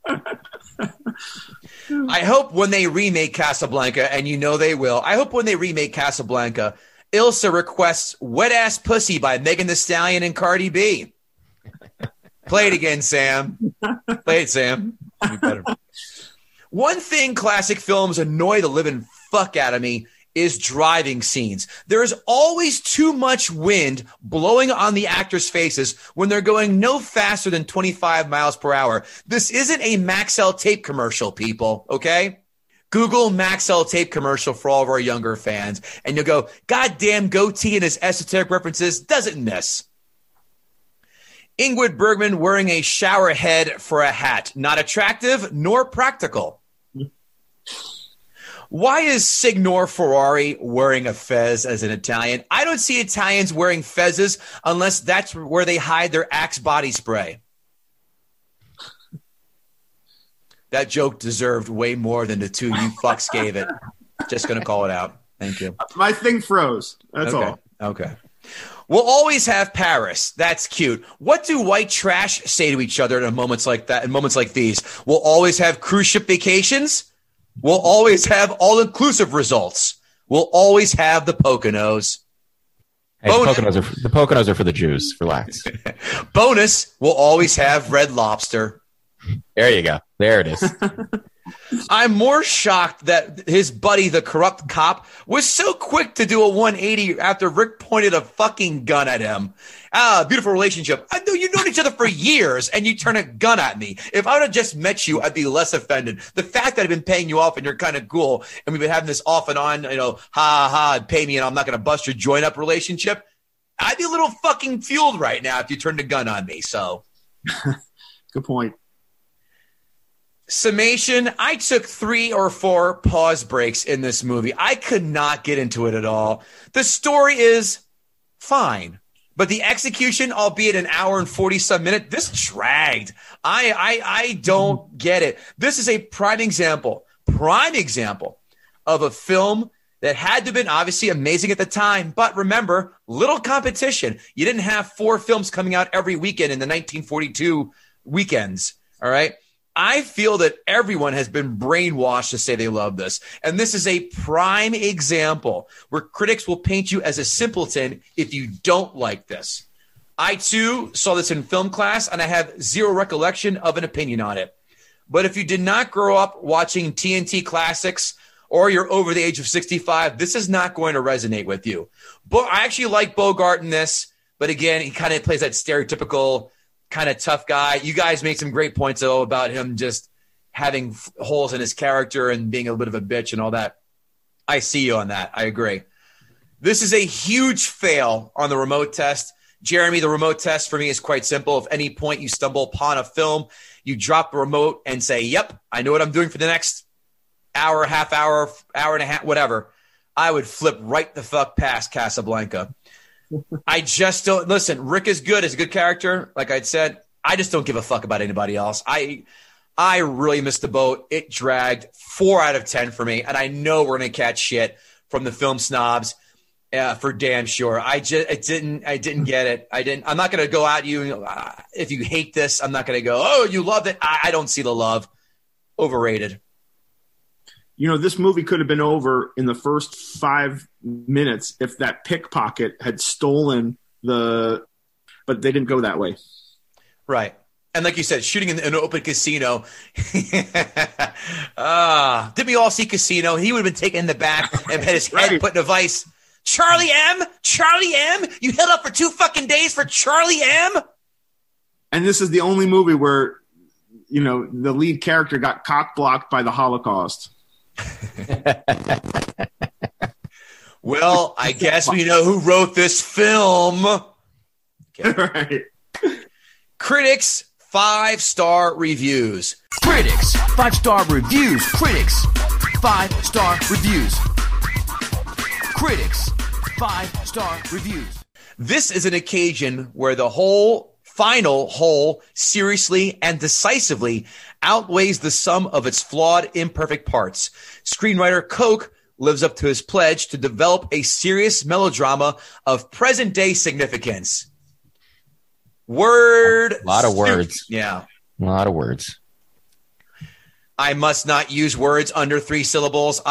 I hope when they remake Casablanca, and you know they will, I hope when they remake Casablanca, Ilsa requests Wet Ass Pussy by Megan Thee Stallion and Cardi B. Play it again, Sam. Play it, Sam. You better. One thing classic films annoy the living fuck out of me is driving scenes. There is always too much wind blowing on the actors' faces when they're going no faster than 25 miles per hour. This isn't a Maxell tape commercial, people, okay? Google Maxell tape commercial for all of our younger fans, and you'll go, goddamn goatee and his esoteric references doesn't miss. Ingrid Bergman wearing a shower head for a hat. Not attractive nor practical. Why is Signor Ferrari wearing a fez as an Italian? I don't see Italians wearing fezzes unless that's where they hide their Axe body spray. That joke deserved way more than the two you fucks gave it. Just going to call it out. Thank you. My thing froze. That's okay. all. Okay. We'll always have Paris. That's cute. What do white trash say to each other in moments like that? In moments like these, we'll always have cruise ship vacations. We'll always have all-inclusive results. We'll always have the Poconos. Hey, the Poconos are for the Jews. Relax. Bonus, we'll always have Red Lobster. There you go. There it is. I'm more shocked that his buddy, the corrupt cop, was so quick to do a 180 after Rick pointed a fucking gun at him. Beautiful relationship. I know you've known each other for years and you turn a gun at me. If I would have just met you, I'd be less offended. The fact that I've been paying you off and you're kind of cool and we've been having this off and on, pay me and I'm not going to bust your joint up relationship. I'd be a little fucking fueled right now if you turned a gun on me. So good point. Summation, I took 3 or 4 pause breaks in this movie. I could not get into it at all. The story is fine, but the execution, albeit an hour and 40-some minutes, this dragged. I don't get it. This is a prime example of a film that had to have been obviously amazing at the time, but remember, little competition. You didn't have 4 films coming out every weekend in the 1942 weekends, all right? I feel that everyone has been brainwashed to say they love this. And this is a prime example where critics will paint you as a simpleton if you don't like this. I, too, saw this in film class, and I have zero recollection of an opinion on it. But if you did not grow up watching TNT classics or you're over the age of 65, this is not going to resonate with you. But I actually like Bogart in this. But again, he kind of plays that stereotypical kind of tough guy. You guys make some great points, though, about him just having holes in his character and being a little bit of a bitch and all that. I see you on that. I agree. This is a huge fail on the remote test. Jeremy, the remote test for me is quite simple. If any point you stumble upon a film, you drop the remote and say, yep, I know what I'm doing for the next hour, half hour, hour and a half, whatever. I would flip right the fuck past Casablanca. I just don't – listen, Rick is good. He's a good character. Like I said, I just don't give a fuck about anybody else. I really missed the boat. It dragged 4 out of 10 for me, and I know we're going to catch shit from the film snobs. For damn sure. I didn't get it. I'm not going to go at you. If you hate this, I'm not going to go, oh, you loved it. I don't see the love. Overrated. This movie could have been over in the first 5 minutes if that pickpocket had stolen but they didn't go that way. Right. And like you said, shooting in an open casino. Did we all see Casino? He would have been taken in the back and had his head put in a vice. Charlie M? You held up for 2 fucking days for Charlie M? And this is the only movie where, the lead character got cock-blocked by the Holocaust. Well, I guess we know who wrote this film. Okay. Right. Critics, 5-star reviews. Critics, 5-star reviews. Critics, 5-star reviews. Critics, 5-star reviews. This is an occasion where the final whole seriously and decisively outweighs the sum of its flawed, imperfect parts. Screenwriter Koch lives up to his pledge to develop a serious melodrama of present-day significance. Word. A lot of words. Yeah. A lot of words. I must not use words under 3 syllables.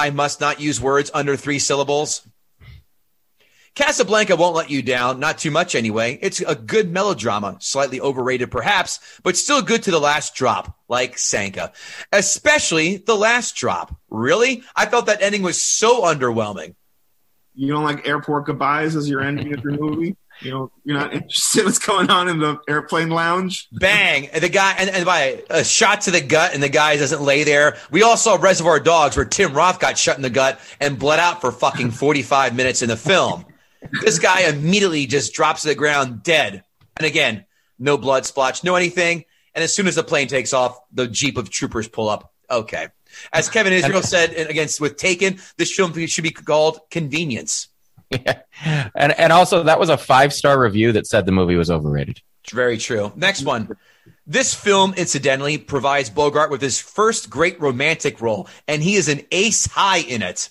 Casablanca won't let you down, not too much anyway. It's a good melodrama, slightly overrated perhaps, but still good to the last drop, like Sanka. Especially the last drop. Really? I felt that ending was so underwhelming. You don't like airport goodbyes as your ending of your movie? You're not interested in what's going on in the airplane lounge? Bang. And the guy, and by a shot to the gut, and the guy doesn't lay there. We all saw Reservoir Dogs where Tim Roth got shot in the gut and bled out for fucking 45 minutes in the film. This guy immediately just drops to the ground dead. And again, no blood splotch, no anything. And as soon as the plane takes off, the Jeep of troopers pull up. Okay. As Kevin Israel said against with Taken, this film should be called Convenience. Yeah. And also that was a 5-star review that said the movie was overrated. Very true. Next one. This film, incidentally, provides Bogart with his first great romantic role, and he is an ace high in it.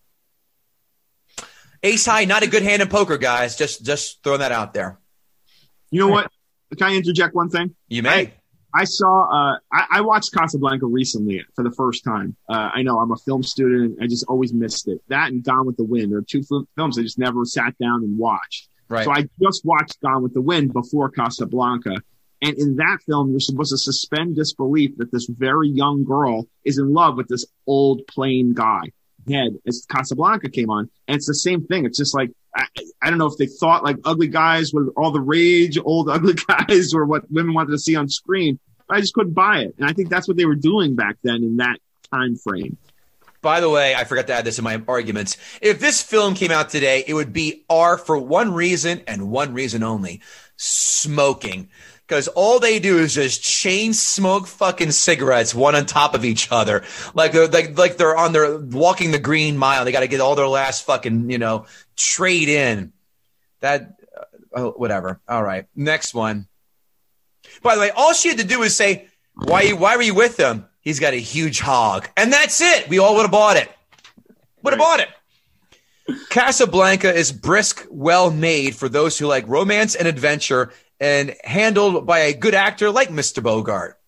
Ace high, not a good hand in poker, guys. Just throwing that out there. You know what? Can I interject one thing? You may. I saw. I watched Casablanca recently for the first time. I know I'm a film student. I just always missed it. That and Gone with the Wind. There are 2 films I just never sat down and watched. Right. So I just watched Gone with the Wind before Casablanca. And in that film, you're supposed to suspend disbelief that this very young girl is in love with this old plain guy. As Casablanca came on, and it's the same thing. It's just like I don't know if they thought like ugly guys were all the rage, old ugly guys were what women wanted to see on screen. I just couldn't buy it, and I think that's what they were doing back then in that time frame. By the way, I forgot to add this in my arguments. If this film came out today, it would be R for one reason and one reason only: smoking. Because all they do is just chain smoke fucking cigarettes one on top of each other. Like they're on their walking the green mile. They got to get all their last fucking, trade in. Whatever. All right. Next one. By the way, all she had to do was say, why were you with him? He's got a huge hog. And that's it. We all would have bought it. Bought it. Casablanca is brisk, well made for those who like romance and adventure, and handled by a good actor like Mr. Bogart.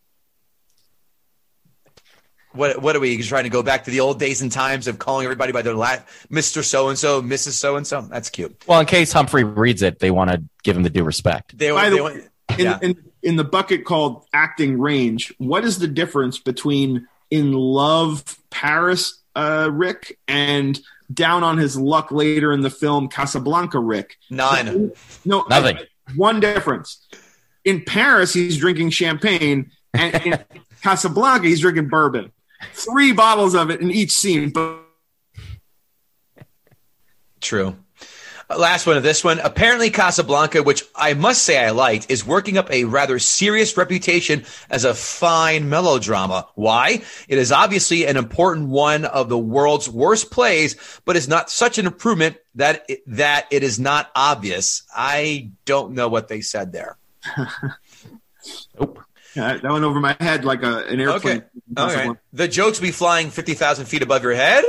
What are we trying to go back to the old days and times of calling everybody by their Mr. So-and-so, Mrs. So-and-so? That's cute. Well, in case Humphrey reads it, they want to give him the due respect. In the bucket called acting range, what is the difference between In Love Paris Rick and down on his luck later in the film Casablanca Rick? None. No, nothing. One difference. In Paris, he's drinking champagne, and in Casablanca, he's drinking bourbon. 3 bottles of it in each scene. But True. Last one of this one. Apparently Casablanca, which I must say I liked, is working up a rather serious reputation as a fine melodrama. Why? It is obviously an important one of the world's worst plays, but is not such an improvement that it is not obvious. I don't know what they said there. Nope. Yeah, that went over my head like an airplane. Okay. The jokes be flying 50,000 feet above your head?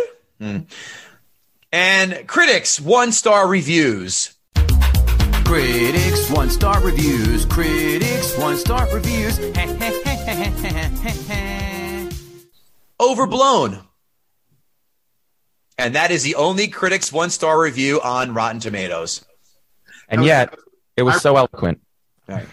And critics, 1-star reviews. Critics, 1-star reviews. Critics, 1-star reviews. Overblown. And that is the only critics 1-star review on Rotten Tomatoes. And yet, it was so eloquent. Right.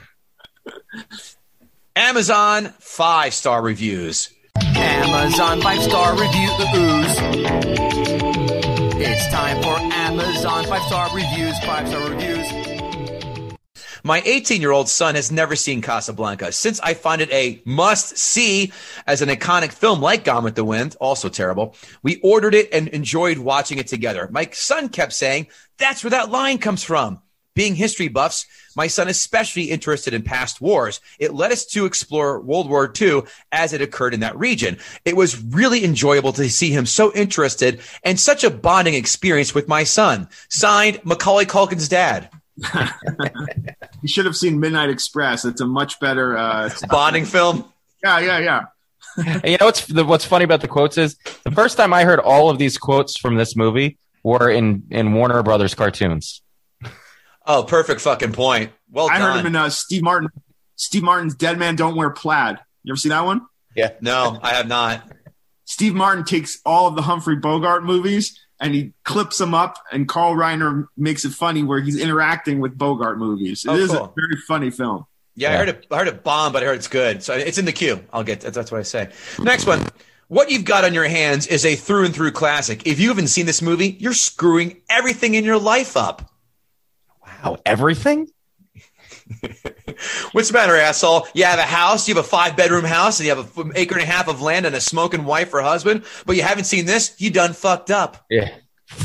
Amazon 5-star reviews. Amazon 5-star reviews. It's time for Amazon 5-star reviews. 5-star reviews. My 18-year-old son has never seen Casablanca. Since I find it a must-see as an iconic film like Gone with the Wind, also terrible, we ordered it and enjoyed watching it together. My son kept saying, "That's where that line comes from." Being history buffs, my son is especially interested in past wars. It led us to explore World War II as it occurred in that region. It was really enjoyable to see him so interested and such a bonding experience with my son. Signed, Macaulay Culkin's dad. You should have seen Midnight Express. It's a much better bonding film. Yeah. And you know what's funny about the quotes is the first time I heard all of these quotes from this movie were in Warner Brothers cartoons. Oh, perfect fucking point. Well done. I heard him in Steve Martin's Dead Man Don't Wear Plaid. You ever see that one? Yeah. No, I have not. Steve Martin takes all of the Humphrey Bogart movies and he clips them up, and Carl Reiner makes it funny where he's interacting with Bogart movies. It is a very funny film. Yeah, I heard it bomb, but I heard it's good. So it's in the queue. That's what I say. Next one. What you've got on your hands is a through and through classic. If you haven't seen this movie, you're screwing everything in your life up. Wow, everything? What's the matter, asshole? You have a house, you have a 5-bedroom house, and you have an acre and a half of land and a smoking wife or husband, but you haven't seen this? You done fucked up. Yeah.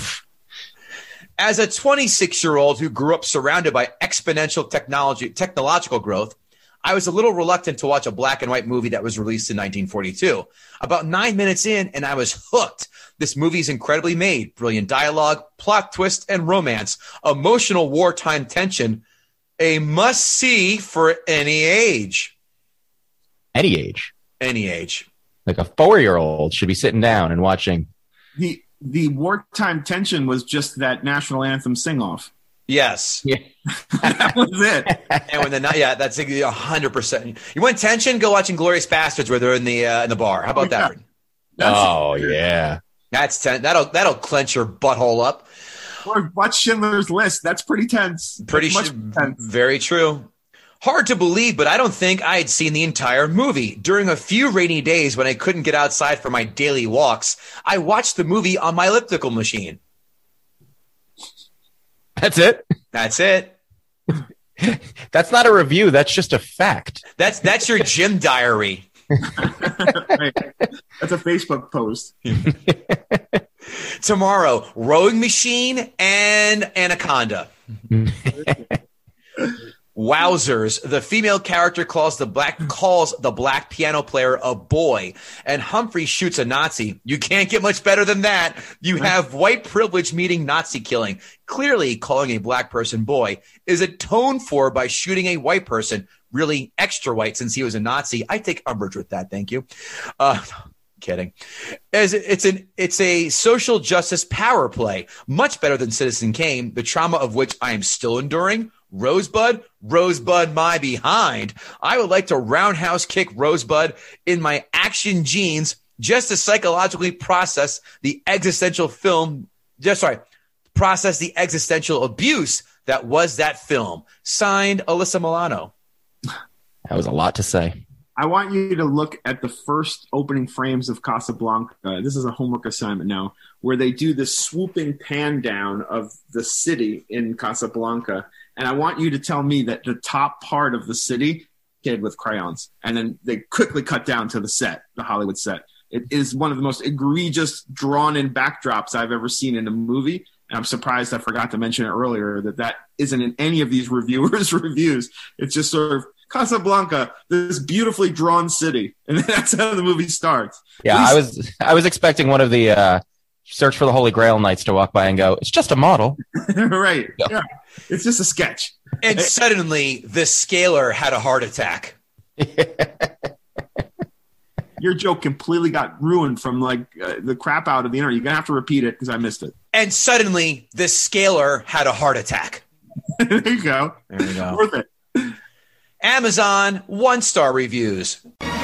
As a 26-year-old who grew up surrounded by exponential technological growth, I was a little reluctant to watch a black and white movie that was released in 1942. About 9 minutes in, and I was hooked. This movie is incredibly made. Brilliant dialogue, plot twist, and romance. Emotional wartime tension. A must-see for any age. Any age? Any age. Like a 4-year-old should be sitting down and watching. The wartime tension was just that national anthem sing-off. Yes. Yeah. That was it. And when that's 100%. You want tension? Go watch Inglourious Bastards where they're in the bar. How about that? Yeah. That's that'll clench your butthole up. Or watch Schindler's List. That's pretty tense. Tense. Very true. Hard to believe, but I don't think I had seen the entire movie. During a few rainy days when I couldn't get outside for my daily walks, I watched the movie on my elliptical machine. That's it? That's it. That's not a review. That's just a fact. That's your gym diary. Right. That's a Facebook post. Tomorrow, rowing machine and anaconda. Wowzers. The female character calls the black piano player a boy, and Humphrey shoots a Nazi. You can't get much better than that. You have white privilege meeting Nazi killing. Clearly, calling a black person boy is atoned for by shooting a white person, really extra white since he was a Nazi. I take umbrage with that. Thank you. Kidding. As it's a social justice power play, much better than Citizen Kane, the trauma of which I am still enduring. Rosebud, my behind. I would like to roundhouse kick Rosebud in my action jeans just to psychologically process the existential abuse that was that film. Signed, Alyssa Milano. That was a lot to say. I want you to look at the first opening frames of Casablanca. This is a homework assignment now, where they do this swooping pan down of the city in Casablanca. And I want you to tell me that the top part of the city painted with crayons. And then they quickly cut down to the set, the Hollywood set. It is one of the most egregious drawn-in backdrops I've ever seen in a movie. And I'm surprised I forgot to mention it earlier that isn't in any of these reviewers' reviews. It's just sort of Casablanca, this beautifully drawn city, and that's how the movie starts. Yeah, I was expecting one of the Search for the Holy Grail nights to walk by and go, "It's just a model." Right. Yeah. It's just a sketch. And suddenly, the scaler had a heart attack. Your joke completely got ruined from the crap out of the internet. You're going to have to repeat it because I missed it. And suddenly, the scaler had a heart attack. There you go. There you go. Worth it. Amazon 1-star reviews.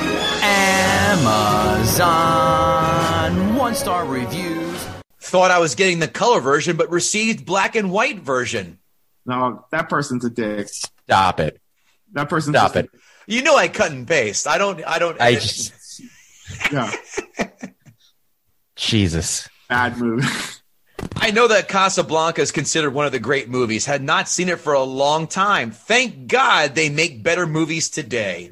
Amazon 1-star reviews. Thought I was getting the color version, but received black and white version. No, that person's a dick. Stop it. That person's Stop it. You know I cut and paste. I don't. Yeah. Jesus. Bad movie. I know that Casablanca is considered one of the great movies. Had not seen it for a long time. Thank God they make better movies today.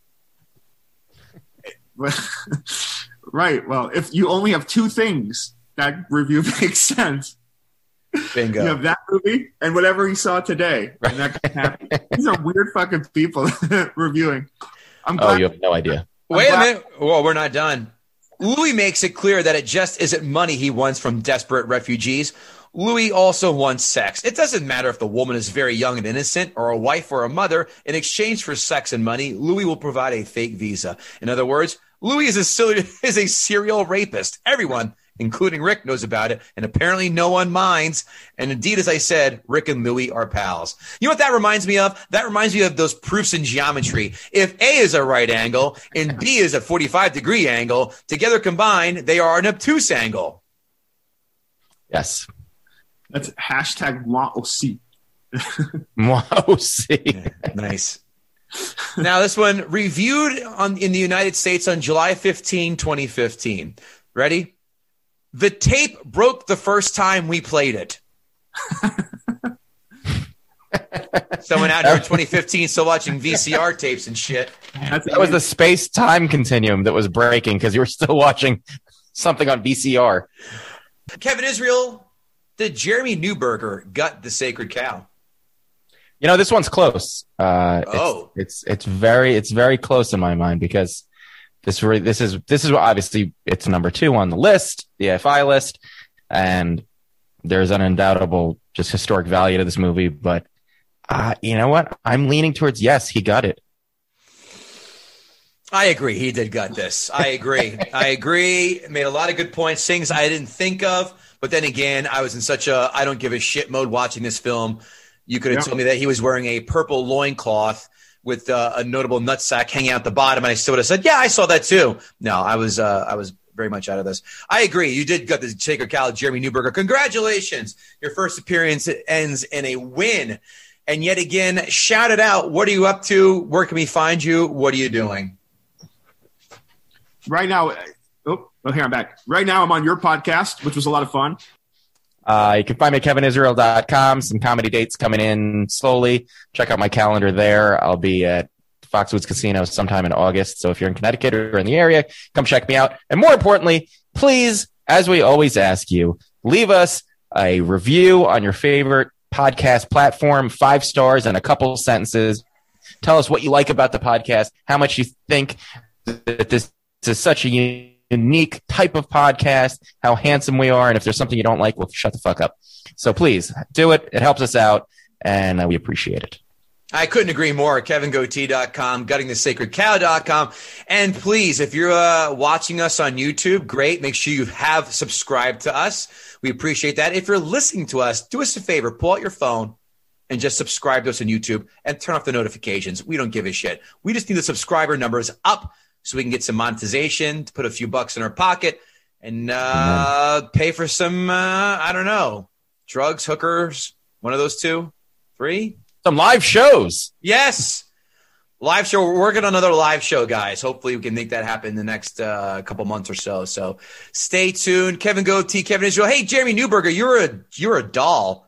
Right. Well, if you only have two things, that review makes sense. Bingo. You have that movie and whatever you saw today. And that guy's happy. These are weird fucking people reviewing. I'm glad. Oh, you have no idea. Wait a minute. Well, we're not done. Louis makes it clear that it just isn't money he wants from desperate refugees. Louis also wants sex. It doesn't matter if the woman is very young and innocent or a wife or a mother. In exchange for sex and money, Louis will provide a fake visa. In other words, Louis is a serial rapist. Everyone, including Rick, knows about it, and apparently no one minds. And indeed, as I said, Rick and Louis are pals. You know what that reminds me of? That reminds me of those proofs in geometry. If A is a right angle and B is a 45-degree angle, together combined, they are an obtuse angle. Yes. That's hashtag moi aussi. Wow. See. Nice. Now, this one reviewed in the United States on July 15, 2015. Ready? The tape broke the first time we played it. Someone out here in 2015 still watching VCR tapes and shit. That was the space-time continuum that was breaking because you were still watching something on VCR. Kevin Israel, did Jeremy Neuberger gut the sacred cow? You know, this one's close. It's very close in my mind because this is obviously it's number 2 on the list, the AFI list, and there's an undoubtable just historic value to this movie. But you know what? I'm leaning towards yes, he got it. I agree. He did gut this. I agree. Made a lot of good points, things I didn't think of. But then again, I was in such a I don't give a shit mode watching this film. You could have told me that he was wearing a purple loincloth with a notable nutsack hanging out the bottom, and I still would have said, yeah, I saw that too. No, I was very much out of this. I agree. You did gut the sacred cow, Jeremy Neuberger. Congratulations. Your first appearance ends in a win. And yet again, shout it out. What are you up to? Where can we find you? What are you doing? Right now, here I'm back. Right now, I'm on your podcast, which was a lot of fun. You can find me at kevinisrael.com. Some comedy dates coming in slowly. Check out my calendar there. I'll be at Foxwoods Casino sometime in August. So if you're in Connecticut or in the area, come check me out. And more importantly, please, as we always ask you, leave us a review on your favorite podcast platform, 5 stars and a couple sentences. Tell us what you like about the podcast, how much you think that this is such a unique type of podcast, how handsome we are, and if there's something you don't like, well, shut the fuck up. So please do it. It helps us out, and we appreciate it. I couldn't agree more. KevinGoatee.com, GuttingTheSacredCow.com. And please, if you're watching us on YouTube, great. Make sure you have subscribed to us. We appreciate that. If you're listening to us, do us a favor. Pull out your phone and just subscribe to us on YouTube and turn off the notifications. We don't give a shit. We just need the subscriber numbers up so we can get some monetization to put a few bucks in our pocket and pay for some, I don't know, drugs, hookers, one of those 2, 3. Some live shows. Yes. Live show. We're working on another live show, guys. Hopefully we can make that happen in the next couple months or so. So stay tuned. Kevin Goatee, Kevin Israel. Hey, Jeremy Neuberger, you're a doll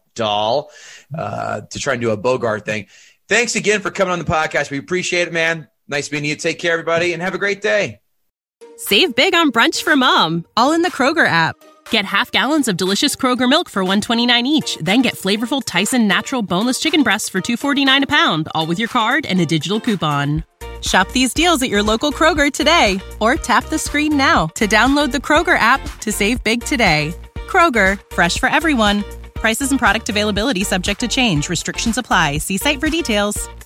to try and do a Bogart thing. Thanks again for coming on the podcast. We appreciate it, man. Nice meeting you. Take care, everybody, and have a great day. Save big on brunch for mom, all in the Kroger app. Get half gallons of delicious Kroger milk for $1.29 each. Then get flavorful Tyson natural boneless chicken breasts for $2.49 a pound, all with your card and a digital coupon. Shop these deals at your local Kroger today, or tap the screen now to download the Kroger app to save big today. Kroger, fresh for everyone. Prices and product availability subject to change. Restrictions apply. See site for details.